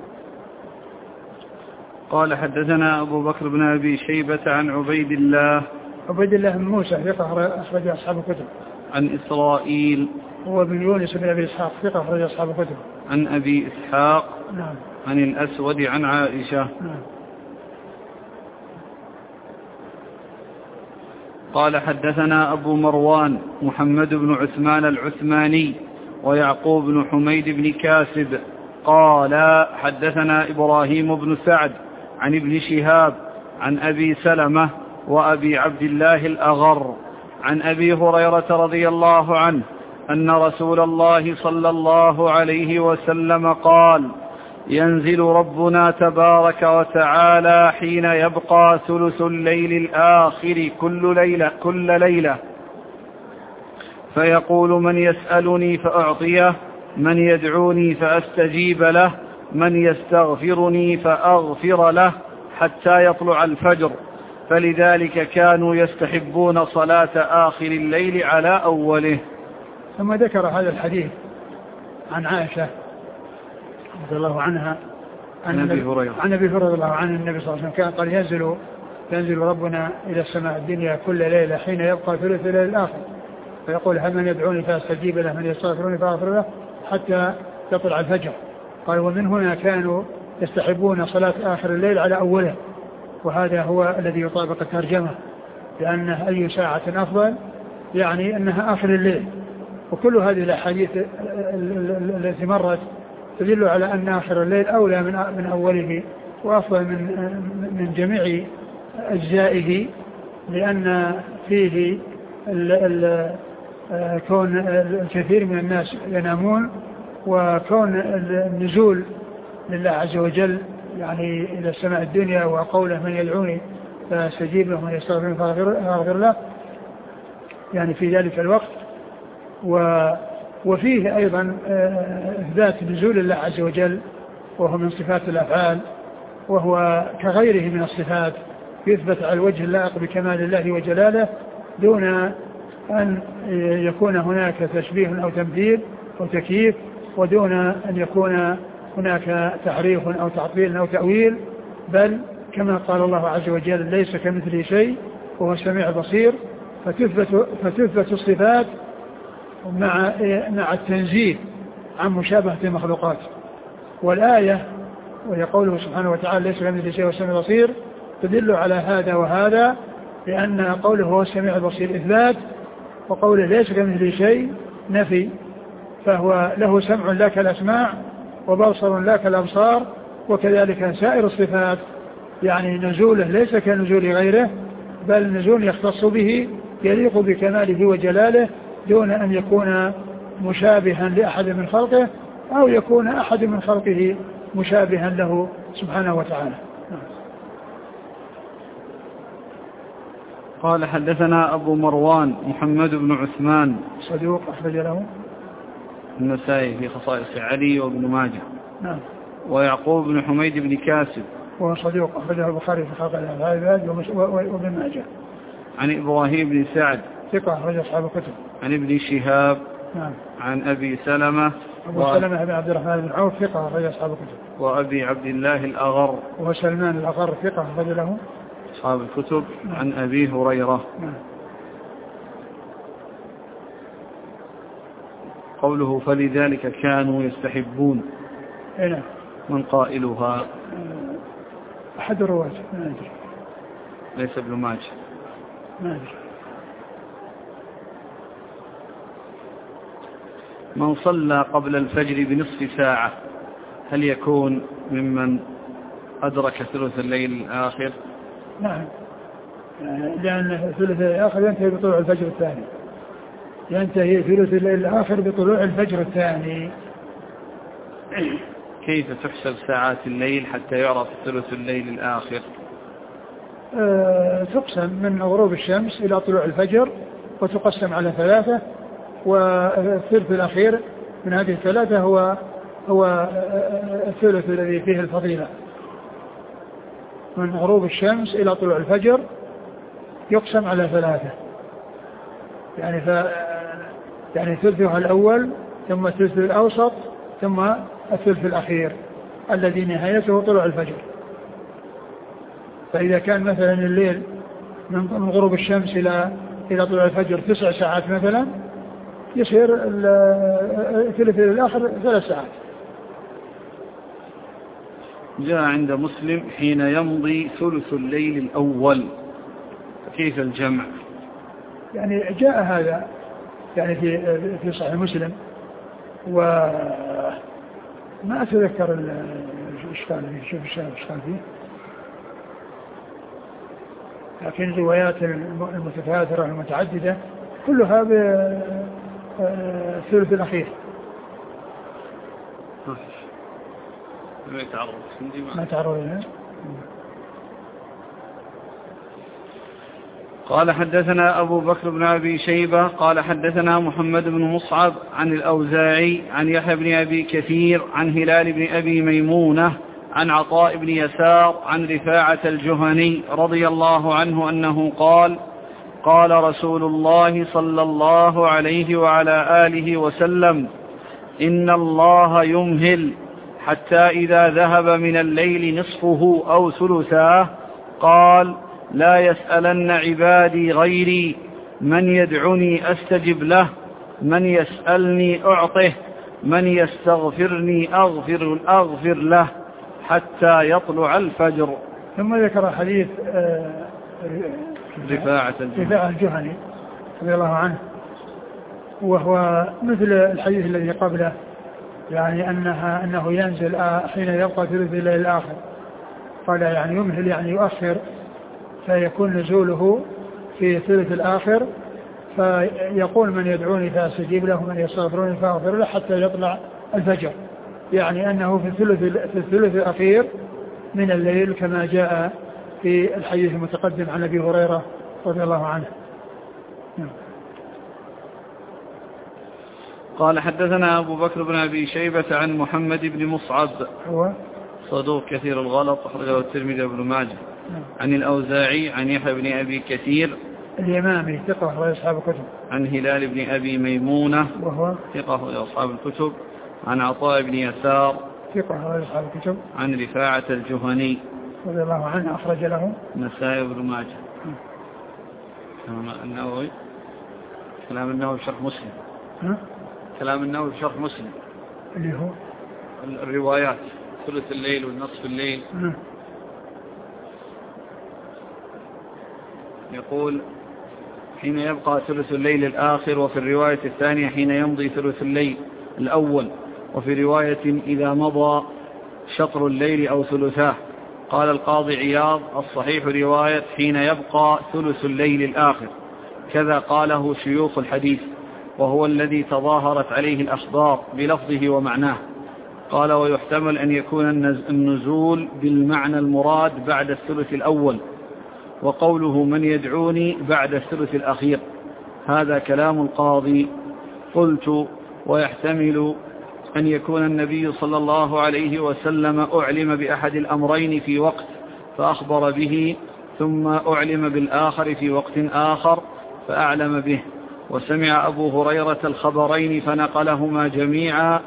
قال: حدثنا أبو بكر بن أبي شيبة عن عبيد الله عبيد الله بن موسى ثقة أخرج أصحاب الكتب. عن إسرائيل هو بن يونس بن أبي إسحاق ثقة أخرج أصحاب الكتب. عن أبي إسحاق نعم. عن الأسود عن عائشة. نعم. قال حدثنا أبو مروان محمد بن عثمان العثماني ويعقوب بن حميد بن كاسب قال حدثنا إبراهيم بن سعد عن ابن شهاب عن أبي سلمة وأبي عبد الله الأغر عن أبي هريرة رضي الله عنه أن رسول الله صلى الله عليه وسلم قال ينزل ربنا تبارك وتعالى حين يبقى ثلث الليل الآخر كل ليلة, كل ليلة فيقول من يسألني فأعطيه من يدعوني فأستجيب له من يستغفرني فأغفر له حتى يطلع الفجر فلذلك كانوا يستحبون صلاة آخر الليل على أوله. ثم ذكر هذا الحديث عن عائشة رضي الله عنها عن أبي هريرة عن أبي هريرة رضي الله عنه النبي صلى الله عليه وسلم كان قال ينزل ينزل ربنا إلى السماء الدنيا كل ليلة حين يبقى ثلث الليل الآخر فيقول هل من يدعوني فأستجيب له من يستغفرني فأغفر له حتى يطلع الفجر. قال ومن هنا كانوا يستحبون صلاة آخر الليل على أوله وهذا هو الذي يطابق الترجمة لأن أي ساعة أفضل يعني أنها آخر الليل. وكل هذه الأحاديث التي مرت تدل على أن آخر الليل أولى من من أوله وأفضل من من جميع أجزائه لأن فيه ال ال كون الكثير من الناس ينامون وكون النزول لله عز وجل يعني إلى السماء الدنيا وقوله من يدعوني فاستجيب له من يستغفرني فأغفر له يعني في ذلك الوقت. و وفيه أيضا إثبات نزول الله عز وجل وهو من صفات الأفعال وهو كغيره من الصفات يثبت على الوجه اللائق بكمال الله وجلاله دون أن يكون هناك تشبيه أو تمثيل أو تكييف ودون أن يكون هناك تحريف أو تعطيل أو تأويل بل كما قال الله عز وجل ليس كمثله شيء وهو السميع البصير فتثبت, فتثبت الصفات مع, مع التنزيه عن مشابهة المخلوقات. والآية وهي قوله سبحانه وتعالى ليس كمثله شيء وهو السميع البصير تدل على هذا وهذا لأن قوله هو السميع البصير إثبات وقوله ليس كمثله شيء نفي فهو له سمع لا كالأسماع وبصر لا كالأبصار وكذلك سائر الصفات يعني نزوله ليس كنزول غيره بل نزول يختص به يليق بكماله وجلاله دون أن يكون مشابها لأحد من خلقه أو يكون أحد من خلقه مشابها له سبحانه وتعالى. قال حدثنا أبو مروان محمد بن عثمان صدوق أخرج له النسائي في خصائص علي وابن ماجه. نعم. ويعقوب بن حميد بن كاسب وهو صدوق أخرجه البخاري في خلق العباد وابن ماجه. عن إبراهيم بن سعد ثقة أخرج أصحاب الكتب. عن ابن شهاب. نعم. عن أبي سلمة أبو و... سلمة بن عبد الرحمن بن عوف ثقة أخرج أصحاب الكتب. وأبي عبد الله الأغر وهو سلمان الأغر ثقة أخرج له أصحاب الكتب. نعم. عن أبي هريرة. نعم. قوله فلذلك كانوا يستحبون هنا من قائلها أحد الرواة ما أدري ليس ابن ماجه ما أدري. من صلى قبل الفجر بنصف ساعة هل يكون ممن أدرك ثلث الليل الآخر؟ نعم لأن ثلث الليل الآخر ينتهي بطلوع الفجر الثاني ينتهي ثلث الليل الآخر بطلوع الفجر الثاني. كيف تحسب ساعات الليل حتى يعرف ثلث الليل الآخر؟ أه تقسم من غروب الشمس إلى طلوع الفجر وتقسم على ثلاثة والثلث الأخير من هذه الثلاثة هو هو الثلث الذي فيه الفضيلة من غروب الشمس إلى طلوع الفجر يقسم على ثلاثة يعني ف يعني ثلثها الأول ثم الثلث الأوسط ثم الثلث الأخير الذي نهايته طلوع الفجر. فإذا كان مثلا الليل من غروب الشمس إلى إلى طلوع الفجر تسع ساعات مثلا يصير الثلث الآخر ثلاث ساعات. جاء عند مسلم حين يمضي ثلث الليل الأول، كيف الجمع؟ يعني جاء هذا يعني في في صحيح مسلم، وما أتذكر الإشكال فيه، شوف الإشكال فيه، لكن الروايات المتكاثرة المتعددة كلها بالثلث الأخير. ما يتعرض ما تعرض لها. قال حدثنا أبو بكر بن أبي شيبة قال حدثنا محمد بن مصعب عن الأوزاعي عن يحيى بن أبي كثير عن هلال بن أبي ميمونة عن عطاء بن يسار عن رفاعة الجهني رضي الله عنه أنه قال قال رسول الله صلى الله عليه وعلى آله وسلم إن الله يمهل حتى إذا ذهب من الليل نصفه أو ثلثاه قال لا يسألن عبادي غيري من يدعني أستجب له من يسألني أعطه من يستغفرني أغفر, أغفر له حتى يطلع الفجر. ثم ذكر حديث رفاعة الجهني رضي الله عنه، وهو مثل الحديث الذي قبله، يعني أنها أنه ينزل حين يبقى ثلث الليل الآخر، قال يعني يمهل يعني يؤخر، فيكون نزوله في ثلث الآخر، فيقول من يدعوني فأستجيب له من يستغفروني فأغفر له حتى يطلع الفجر، يعني أنه في الثلث, في الثلث الأخير من الليل كما جاء في الحديث المتقدم عن أبي هريرة رضي الله عنه. قال حدثنا أبو بكر بن أبي شيبة عن محمد بن مصعب هو صدوق كثير الغلط أخرجه الترمذي وابن ماجه عن الأوزاعي عن يحيى بن أبي كثير اليمامي ثقة أخرج أصحاب الكتب عن هلال بن أبي ميمونة وهو ثقة أخرج أصحاب الكتب عن عطاء بن يسار ثقة أخرج أصحاب الكتب عن رفاعة الجهني رضي الله عنه أخرج له النسائي وابن ماجه. كلام النووي كلام النووي في شرح مسلم ها؟ كلام النووي في شرح مسلم اللي هو الروايات ثلث الليل والنصف الليل. ها. يقول حين يبقى ثلث الليل الآخر، وفي الرواية الثانية حين يمضي ثلث الليل الأول، وفي رواية إذا مضى شطر الليل أو ثلثاه. قال القاضي عياض الصحيح رواية حين يبقى ثلث الليل الآخر، كذا قاله شيوخ الحديث، وهو الذي تظاهرت عليه الأخبار بلفظه ومعناه. قال ويحتمل أن يكون النزول بالمعنى المراد بعد الثلث الأول، وقوله من يدعوني بعد الثلث الأخير، هذا كلام القاضي. قلت ويحتمل أن يكون النبي صلى الله عليه وسلم أعلم بأحد الأمرين في وقت فأخبر به، ثم أعلم بالآخر في وقت آخر فأعلم به، وسمع أبو هريرة الخبرين فنقلهما جميعا،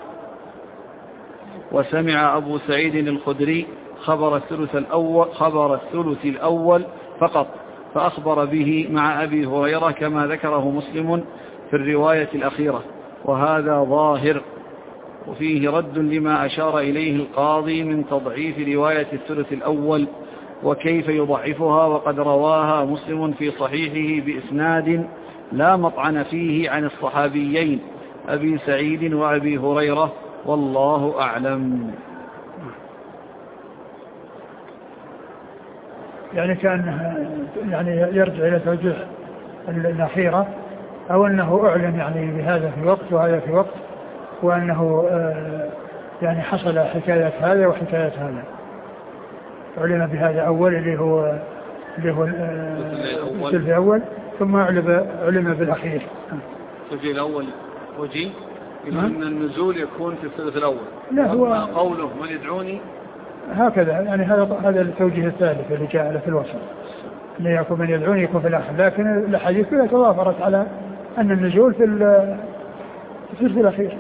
وسمع أبو سعيد الخدري خبر الثلث الأول, خبر الثلث الأول فقط فأخبر به مع أبي هريرة كما ذكره مسلم في الرواية الأخيرة، وهذا ظاهر. وفيه رد لما أشار إليه القاضي من تضعيف رواية الثلث الأول وكيف يضعفها، وقد رواها مسلم في صحيحه بإسناد لا مطعن فيه عن الصحابيين أبي سعيد وأبي هريرة، والله أعلم. يعني كان يعني يرجع إلى توجيه الأخيرة، أو أنه أعلم يعني بهذا في وقت وهذا في وقت، وأنه يعني حصل حكاية هذا وحكاية هذا، علم بهذا أول اللي هو اللي هو الثلث الأول، ثم علم علم بالأخير. الثلث الأول وجي إلى أن النزول يكون في الثلث الأول. لا هو قوله من يدعوني هكذا، يعني هذا هذا التوجيه الثالث اللي جاء في الوسط، أن يكون من يدعوني يكون في الآخر، لكن الحديث كلها تضافرت على أن النزول في الثلث الأخير،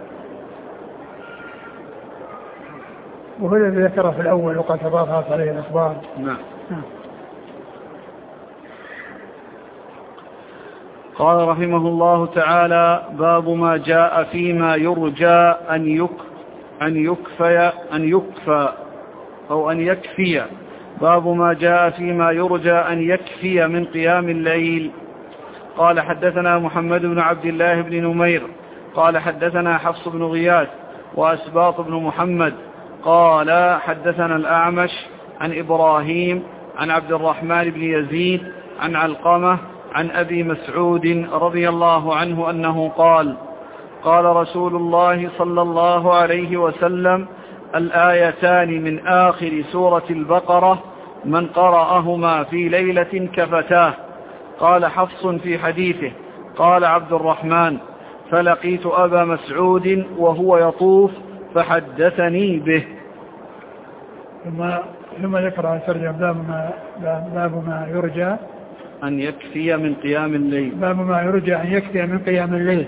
وهو الذي ذكره في الأول وقد تضافرت عليه الأخبار. نعم. نعم. قال رحمه الله تعالى: باب ما جاء فيما يرجى أن يك أن يكفي أن يكفى أو أن يكفي باب ما جاء فيما يرجى أن يكفي من قيام الليل. قال: حدثنا محمد بن عبد الله بن نمير قال: حدثنا حفص بن غياث وأسباط بن محمد قال: حدثنا الأعمش عن إبراهيم عن عبد الرحمن بن يزيد عن علقمة عن أبي مسعود رضي الله عنه أنه قال: قال رسول الله صلى الله عليه وسلم: الآيتان من آخر سورة البقرة من قرأهما في ليلة كفتاه. قال حفص في حديثه: قال عبد الرحمن: فلقيت أبا مسعود وهو يطوف فحدثني به. ثم ثم ذكر ترجم باب ما باب ما يرجى أن يكفي من قيام الليل. باب ما يرجى أن يكفي من قيام الليل.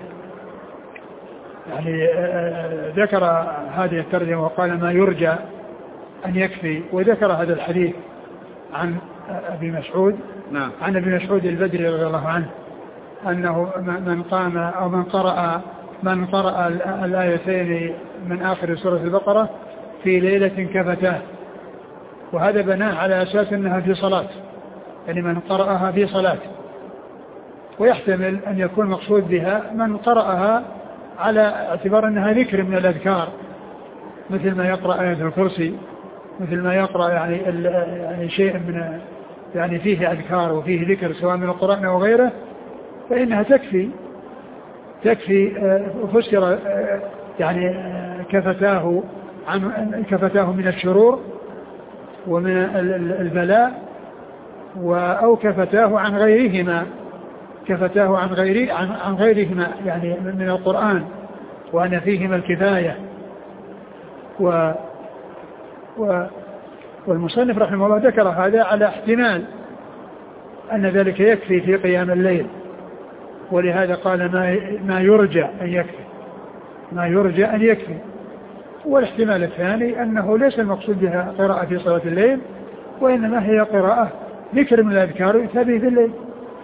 يعني ذكر هذه الترجمة وقال ما يرجى أن يكفي، وذكر هذا الحديث عن أبي مسعود. نعم. عن أبي مسعود البدري رضي الله عنه أنه من قام أو من قرأ من قرأ الآيتين من آخر سورة البقرة في ليلة كفتاه، وهذا بناء على أساس أنها في صلاة، يعني من قرأها في صلاة، ويحتمل أن يكون مقصود بها من قرأها على اعتبار أنها ذكر من الأذكار، مثل ما يقرأ آية الكرسي، مثل ما يقرأ يعني يعني شيء من يعني فيه أذكار وفيه ذكر سواء من القرآن أو غيره، فإنها تكفي تكفي فسر يعني كفتاه عن كفتاه من الشرور ومن البلاء، أو كفتاه عن غيرهما كفتاه عن غير عن, عن غيرهما يعني من القرآن، وأن فيهما الكفاية. و و والمصنف رحمه الله ذكر هذا على احتمال أن ذلك يكفي في قيام الليل، ولهذا قال ما ما يرجى أن يكفي ما يرجى أن يكفي. والاحتمال الثاني أنه ليس المقصود بها قراءة في صلاة الليل، وإنما هي قراءة ذكر من الأذكار يتبه في الليل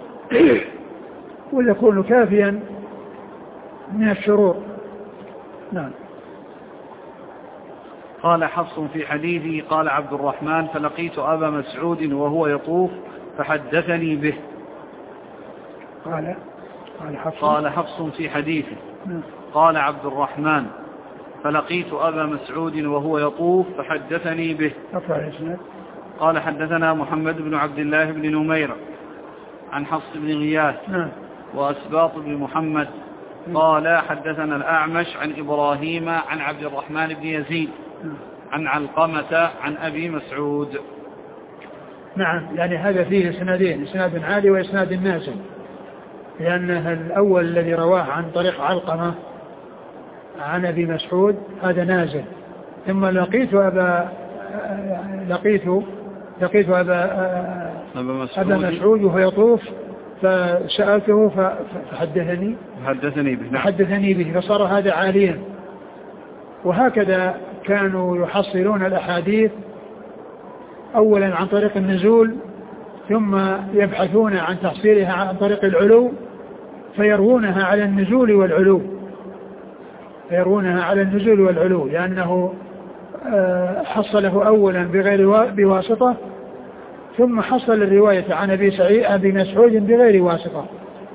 ويكون كافيا من الشرور. نعم. قال حفص في حديثه: قال عبد الرحمن: فلقيت أبا مسعود وهو يطوف فحدثني به. قال قال حفص, قال حفص في حديثه: نعم. قال عبد الرحمن: فلقيت أبا مسعود وهو يطوف فحدثني به. قال: حدثنا محمد بن عبد الله بن نمير عن حفص بن غياث نعم. وأسباط بن محمد قال: حدثنا الأعمش عن إبراهيم عن عبد الرحمن بن يزيد عن علقمة عن أبي مسعود. نعم. يعني هذا فيه اسنادين، اسناد عالي واسناد نازل، لأن الأول الذي رواه عن طريق علقمة عن أبي مسعود هذا نازل. ثم لقيت أبا لقيت لقيت أبا أبا مسعود وهو يطوف فسألته فحدثني حدثني به. حدثني به فصار هذا عاليا. وهكذا كانوا يحصلون الأحاديث أولا عن طريق النزول، ثم يبحثون عن تحصيلها عن طريق العلو فيروونها على النزول والعلو فيروونها على النزول والعلو لأنه حصله أولا بغير بواسطة، ثم حصل الرواية عن أبي سعيد أبي مسعود بغير واسطة،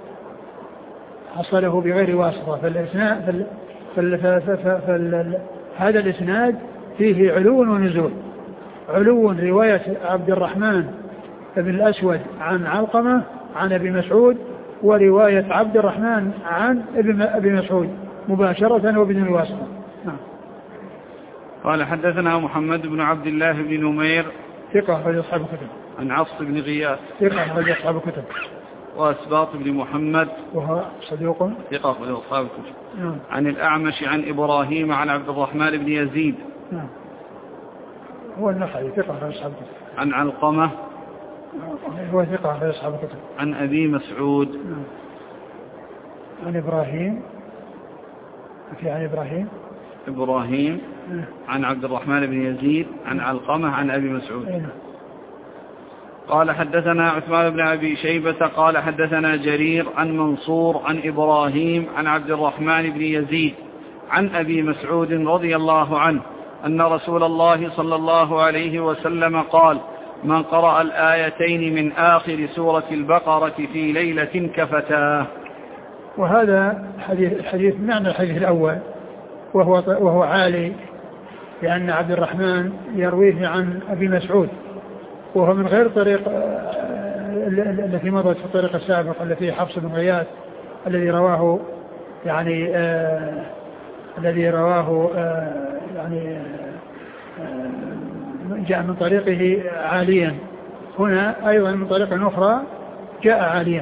حصله بغير واسطة. فالإسناد فال فال فال هذا الإسناد فيه علو ونزول. علو رواية عبد الرحمن بن الأسود عن علقمة عن أبي مسعود، ورواية عبد الرحمن عن أبي مسعود مباشرة وبدون الواسطة. قال: حدثنا محمد بن عبد الله بن نمير ثقة أخرج أصحاب الكتب. عن عفص بن غياث ثقة أخرج أصحاب الكتب. وأسباط بن محمد وهو صدوق ثقة أخرج أصحاب الكتب. نعم. عن الأعمش عن إبراهيم عن عبد الرحمن بن يزيد. نعم. هو النخعي ثقة أخرج أصحاب الكتب. عن علقمة هو ثقة أخرج أصحاب الكتب. عن أبي مسعود. نعم. عن إبراهيم في عن إبراهيم إبراهيم عن عبد الرحمن بن يزيد عن علقمة عن أبي مسعود. قال حدثنا عثمان بن أبي شيبة قال حدثنا جرير عن منصور عن إبراهيم عن عبد الرحمن بن يزيد عن أبي مسعود رضي الله عنه أن رسول الله صلى الله عليه وسلم قال: من قرأ الآيتين من آخر سورة البقرة في ليلة كفتاه. وهذا حديث, حديث معنى الحديث الأول، وهو, وهو عالي، لأن عبد الرحمن يرويه عن أبي مسعود، وهو من غير طريق التي مضت في الطريق السابق التي حفص بن غياث الذي رواه يعني آه الذي رواه آه يعني آه جاء من طريقه عاليا. هنا أيضا من طريق أخرى جاء عاليا.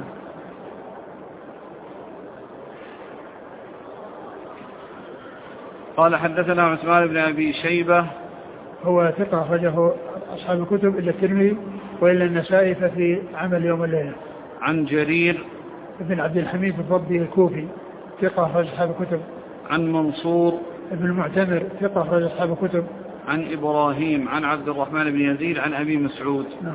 قال حدثنا عثمان بن أبي شيبة هو ثقة أخرجه أصحاب الكتب إلا الترمذي وإلا النسائي ففي عمل يوم الليلة. عن جرير بن عبد الحميد الضبي الكوفي ثقة أخرج أصحاب الكتب. عن منصور بن المعتمر ثقة أخرج أصحاب الكتب. عن إبراهيم عن عبد الرحمن بن يزيد عن أبي مسعود. نعم.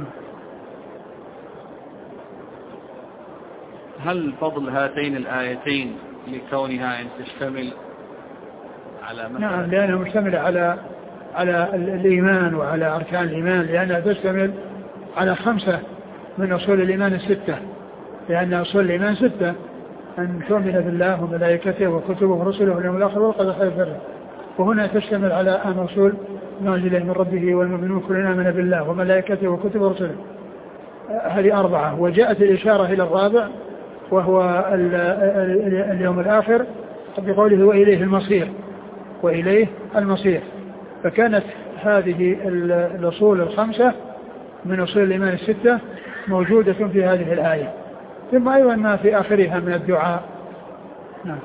هل فضل هاتين الآيتين لكونها أن تشتمل على مثلا؟ نعم، لأنها مشتملة على على الإيمان وعلى أركان الإيمان، لأنها تشتمل على خمسة من أصول الإيمان الستة، لأن أصول الإيمان ستة: أن تؤمن بالله وملائكته وكتبه ورسله واليوم الآخر والقدر خير وشر. وهنا تشتمل على أن أصول ما أنزل من ربه والمؤمنون كلنا آمن بالله وملائكته وكتبه ورسله. هذه أربعة، وجاءت الإشارة إلى الرابع وهو اليوم الآخر بقوله وإليه المصير، وإليه المصير. فكانت هذه الأصول الخمسة من أصول الإيمان الستة موجودة في هذه الآية، ثم أيضا ما في آخرها من الدعاء. نعم.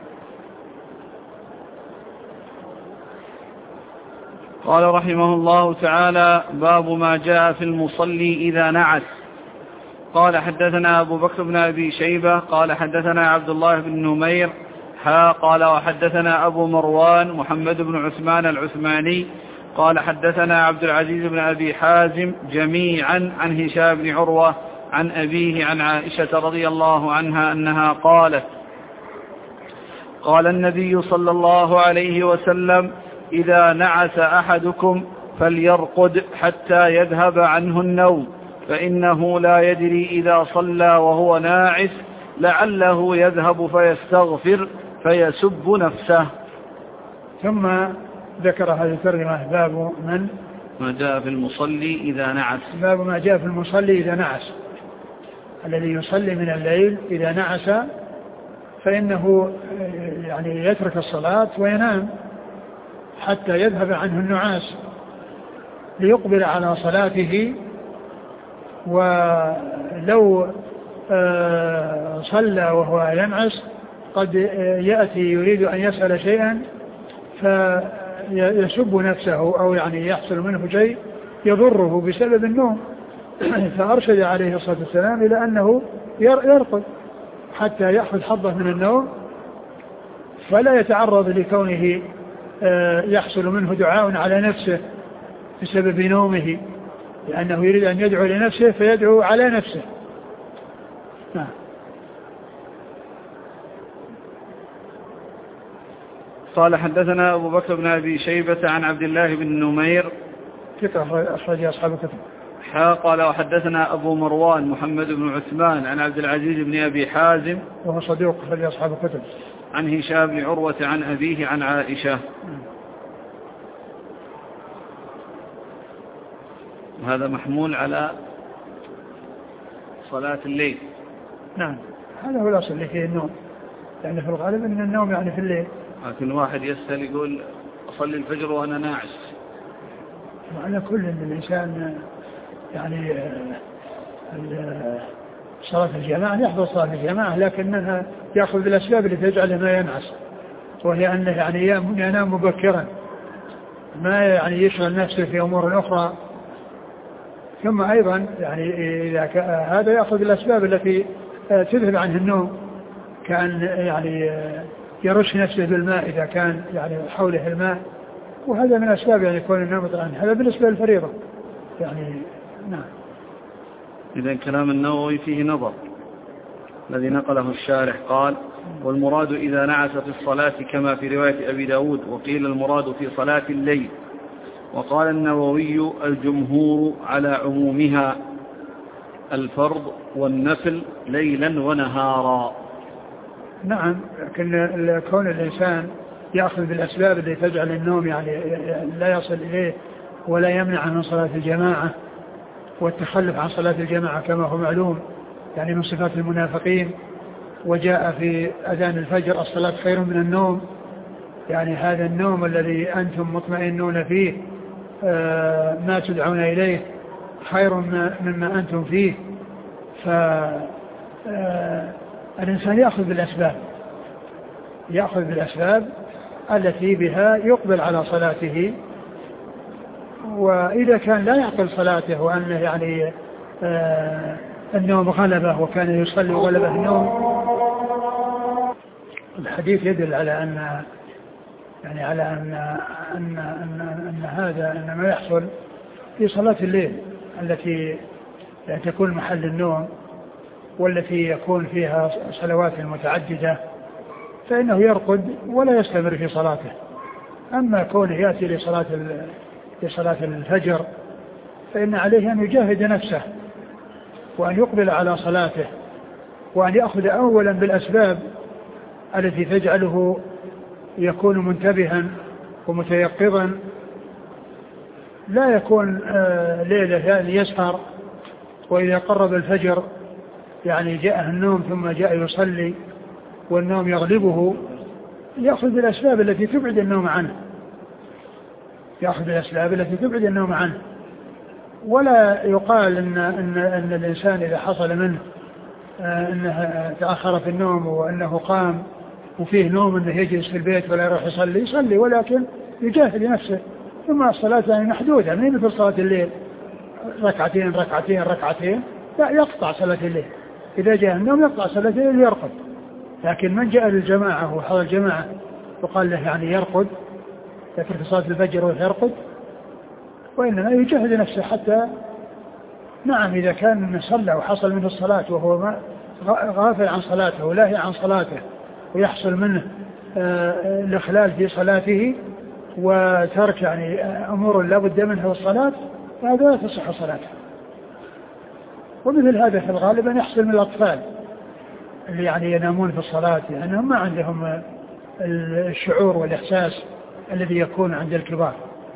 قال رحمه الله تعالى: باب ما جاء في المصلي إذا نعس. قال حدثنا أبو بكر بن أبي شيبة قال حدثنا عبد الله بن نمير حا قال وحدثنا أبو مروان محمد بن عثمان العثماني قال حدثنا عبد العزيز بن أبي حازم جميعا عن هشام بن عروة عن أبيه عن عائشة رضي الله عنها أنها قالت: قال النبي صلى الله عليه وسلم: إذا نعس أحدكم فليرقد حتى يذهب عنه النوم، فإنه لا يدري إذا صلى وهو ناعس لعله يذهب فيستغفر فيسب نفسه. ثم ذكر هذه الترجمة: باب من ما جاء في المصلي إذا نعس. باب ما جاء في المصلي إذا نعس، الذي يصلي من الليل إذا نعس فإنه يعني يترك الصلاة وينام حتى يذهب عنه النعاس ليقبل على صلاته. ولو صلى وهو ينعس قد يأتي يريد أن يسأل شيئا فيسب نفسه أو يعني يحصل منه شيء يضره بسبب النوم، فأرشد عليه الصلاة والسلام إلى أنه يرقد حتى يأخذ حظه من النوم، فلا يتعرض لكونه يحصل منه دعاء على نفسه بسبب نومه، لأنه يريد أن يدعو لنفسه فيدعو على نفسه. نعم. قال حدثنا أبو بكر بن أبي شيبة عن عبد الله بن نمير ثقة أخرج أصحاب الكتب. حا قال وحدثنا أبو مروان محمد بن عثمان عن عبد العزيز بن أبي حازم وهو صدوق أخرج أصحاب الكتب. عن هشام بن عروة عن أبيه عن عائشة. وهذا محمول على صلاة الليل. نعم، هذا هو الأصل اللي فيه النوم، لأن في الغالب أن النوم يعني في الليل. لكن واحد يسأل يقول أصلي الفجر وأنا ناعس. وعلى كل أن الإنسان يعني صلاة الجماعة يحضر صلاة الجماعة، لكنها يأخذ بالأسباب اللي تجعله ما ينعس، وهي أنه يعني ينام مبكرا، ما يعني يشغل نفسه في أمور أخرى. ثم أيضا يعني إذا هذا يأخذ بالأسباب التي تذهب عنه النوم، كان يعني يرش نفسه بالماء إذا كان يعني حوله الماء، وهذا من أسباب يعني يكون النوم عنه. هذا بالنسبة للفريضة يعني. نعم. إذن كلام النووي فيه نظر الذي نقله الشارح. قال والمراد إذا نعس في الصلاة كما في رواية أبي داود، وقيل المراد في صلاة الليل. وقال النووي الجمهور على عمومها الفرض والنفل ليلا ونهارا. نعم، لكن كون الإنسان يأخذ بالأسباب التي تجعل النوم يعني لا يصل إليه ولا يمنع من صلاة الجماعة، والتخلف عن صلاة الجماعة كما هو معلوم يعني من صفات المنافقين. وجاء في أذان الفجر الصلاة خير من النوم، يعني هذا النوم الذي أنتم مطمئنون فيه آه ما تدعون إليه خير مما أنتم فيه. فالإنسان يأخذ بالأسباب يأخذ بالأسباب التي بها يقبل على صلاته. وإذا كان لا يعقل صلاته وأنه يعني آه النوم غلبه وكان يصلي وغلبه النوم، الحديث يدل على أن يعني على أن أن أن, أن هذا إنما يحصل في صلاة الليل التي تكون محل النوم والتي يكون فيها صلوات متعددة، فإنه يرقد ولا يستمر في صلاته. أما كونه يأتي لصلاة لصلاة الفجر فإن عليه أن يجاهد نفسه وأن يقبل على صلاته وأن يأخذ أولا بالأسباب التي تجعله يكون منتبها ومتيقظا، لا يكون ليلة يعني يسهر وإذا قرب الفجر يعني جاءه النوم ثم جاء يصلي والنوم يغلبه. يأخذ بالأسباب التي تبعد النوم عنه يأخذ بالأسباب التي تبعد النوم عنه ولا يقال إن, إن, إن الإنسان إذا حصل منه أنه تأخر في النوم وأنه قام وفيه نوم أنه يجلس في البيت ولا يروح يصلي يصلي ولكن يجاهد نفسه. ثم الصلاة يعني محدودة، ما مثل صلاة الليل ركعتين ركعتين ركعتين، لا، يقطع صلاة الليل. إذا جاء النوم يقطع صلاة الليل ويرقد. لكن من جاء للجماعة وحضر الجماعة وقال له يعني يرقد يترك صلاة الفجر ويرقد، وإنما يجاهد نفسه حتى نعم إذا كان صلى وحصل منه الصلاة وهو ما غافل عن صلاته ولاهي عن صلاته ويحصل منه آه الإخلال في صلاته وترك يعني أمور لا بد منها في الصلاة، فهذا لا تصح صلاته. ومثل هذا في الغالب أن يحصل من الأطفال اللي يعني ينامون في الصلاة، يعني هم ما عندهم الشعور والإحساس الذي يكون عند الكبار.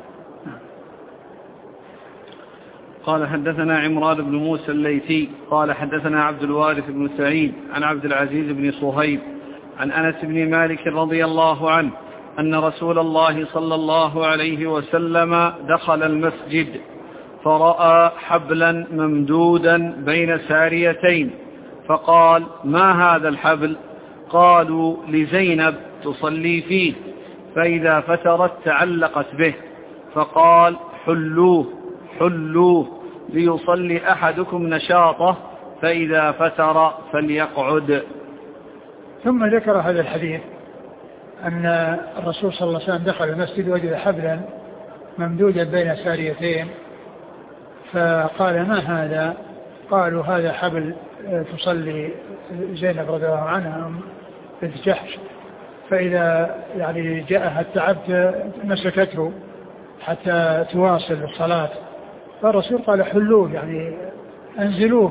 قال حدثنا عمران بن موسى الليثي قال حدثنا عبد الوارث بن سعيد عن عبد العزيز بن صهيب عن أنس بن مالك رضي الله عنه أن رسول الله صلى الله عليه وسلم دخل المسجد فرأى حبلا ممدودا بين ساريتين فقال: ما هذا الحبل؟ قالوا: لزينب تصلي فيه، فإذا فترت تعلقت به، فقال: حلوه حلوه ليصلي أحدكم نشاطه، فإذا فتر فليقعد. ثم ذكر هذا الحديث أن الرسول صلى الله عليه وسلم دخل المسجد وجد حبلا ممدودا بين ساريتين فقال: ما هذا؟ قالوا: هذا حبل تصلي زينب رضي الله عنها بنت جحش، فإذا يعني جاءها التعب مسكته حتى تواصل الصلاة. فالرسول قال: حلوه، يعني أنزلوه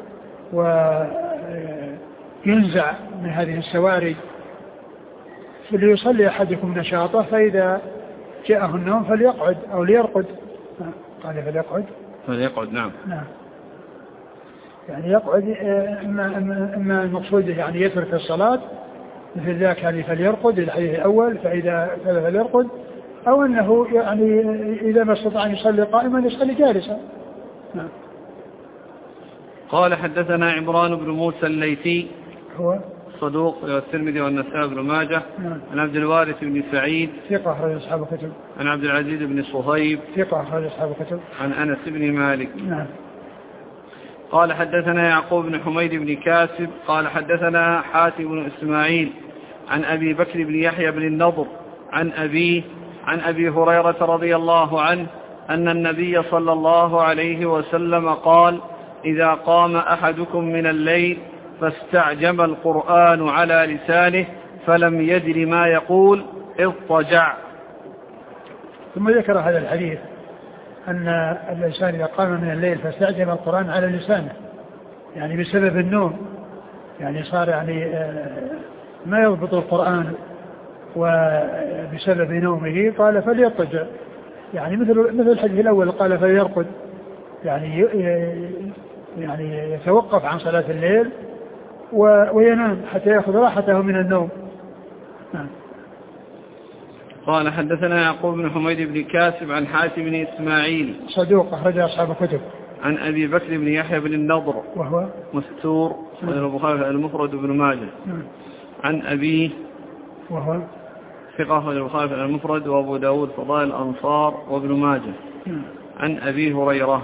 وينزع من هذه السواري فليصلي أحدكم نشاطه، فإذا جاءه النوم فليقعد أو ليرقد. قال: فليقعد فليقعد نعم نعم يعني يقعد، إما, إما المقصود يعني يترك الصلاة مثل ذاك يعني فليرقد الحديث الأول، فإذا فليرقد، أو أنه يعني إذا ما استطاع أن يصلي قائما يصلي جالسا. نعم. قال حدثنا عمران بن موسى الليثي هو صدوق والترمذي والنسائي بن ماجه. نعم. عن عبد الوارث بن سعيد ثقة أخرج أصحاب الكتب. عن عبد العزيز بن صهيب ثقة أخرج أصحاب الكتب. عن أنس بن مالك. نعم. قال حدثنا يعقوب بن حميد بن كاسب قال حدثنا حاتم بن إسماعيل عن أبي بكر بن يحيى بن النضر عن أبيه عن أبي هريرة رضي الله عنه أن النبي صلى الله عليه وسلم قال: إذا قام أحدكم من الليل فاستعجم القرآن على لسانه فلم يدر ما يقول اضطجع. ثم ذكر هذا الحديث أن الإنسان إذا قام من الليل فاستعجم القرآن على لسانه يعني بسبب النوم، يعني صار يعني ما يضبط القرآن وبسبب نومه قال فليضطجع، يعني مثل مثل الحديث الأول قال فليرقد، يعني يعني يتوقف عن صلاة الليل وينام حتى يأخذ راحته من النوم. نعم. قال حدثنا يعقوب بن حميد بن كاسب عن حاتم بن إسماعيل صدوق أخرج أصحاب الكتب. عن أبي بكر بن يحيى بن النضر وهو مستور البخاري المفرد بن ماجه. عن أبيه وهو ثقة البخاري المفرد وأبو داود فضائل الأنصار وابن ماجه. عن أبي هريرة.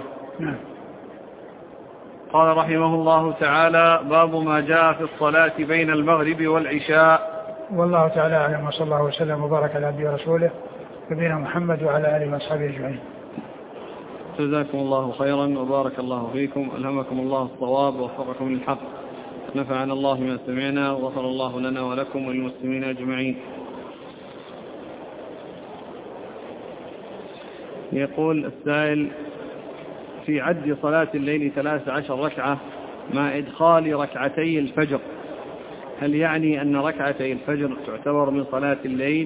قال رحمه الله تعالى باب ما جاء في الصلاة بين المغرب والعشاء. والله تعالى أعلم وصلى الله وسلم وبارك على عبده ورسوله نبينا محمد وعلى آله وأصحابه أجمعين. جزاكم الله خيرا وبارك الله فيكم، ألهمكم الله الصواب ووفقكم للحق، نفعنا الله بما سمعنا وغفر الله لنا ولكم وللمسلمين أجمعين. يقول السائل في عد صلاة الليل ثلاث عشر ركعة مع إدخال ركعتي الفجر، هل يعني أن ركعتي الفجر تعتبر من صلاة الليل؟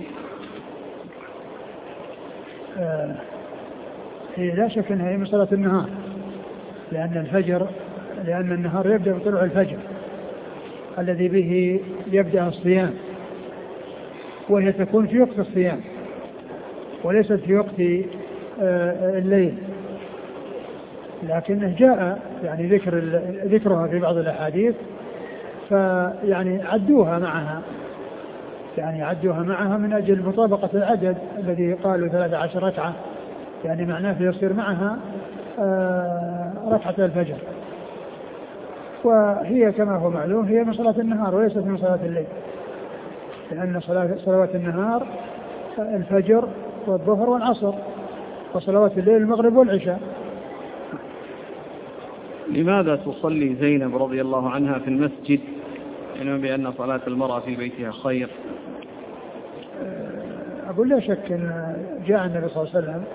آه هي لا شك أنها هي من صلاة النهار، لأن الفجر لأن النهار يبدأ بطلوع الفجر الذي به يبدأ الصيام، وهي تكون في وقت الصيام وليست في وقت آه الليل، لكنه جاء يعني ذكر ذكرها في بعض الأحاديث فيعني عدوها معها يعني عدوها معها من أجل مطابقة العدد الذي قالوا ثلاثة عشر ركعة، يعني معناه فيصير معها آه ركعة الفجر، وهي كما هو معلوم هي من صلاة النهار وليست من صلاة الليل، لأن صلاة صلوات النهار الفجر والظهر والعصر، وصلوات الليل المغرب والعشاء. لماذا تصلي زينب رضي الله عنها في المسجد علما بأن صلاة المرأة في بيتها خير؟ أقول لا شك أن جاء النبي صلى الله عليه وسلم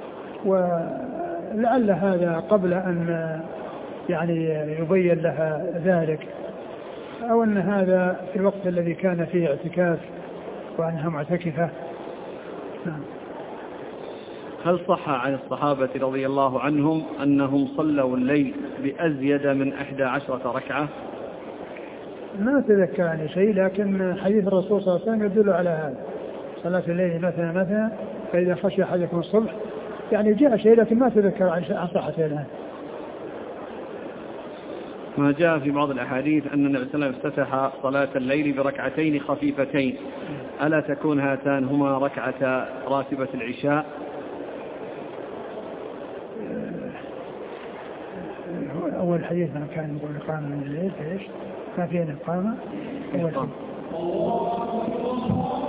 ولعل هذا قبل أن يعني يبين لها ذلك، أو أن هذا في الوقت الذي كان فيه اعتكاف وأنها معتكفة. نعم. هل صح عن الصحابة رضي الله عنهم أنهم صلوا الليل بأزيد من إحدى عشرة ركعة؟ ما أتذكر عن شيء، لكن حديث الرسول صلى الله عليه وسلم يدل على هذا، صلاة الليل مثلا مثلا فإذا خشي أحدكم الصبح، يعني جاء شيء لكن ما أتذكر عن صحته الآن. ما جاء في بعض الأحاديث أن النبي صلى الله عليه وسلم افتتح صلاة الليل بركعتين خفيفتين، ألا تكون هاتان هما ركعة راتبة العشاء؟ أول حديث ما كان يقول إقامة من الليل فإيش؟ ما فيه إقامة. أول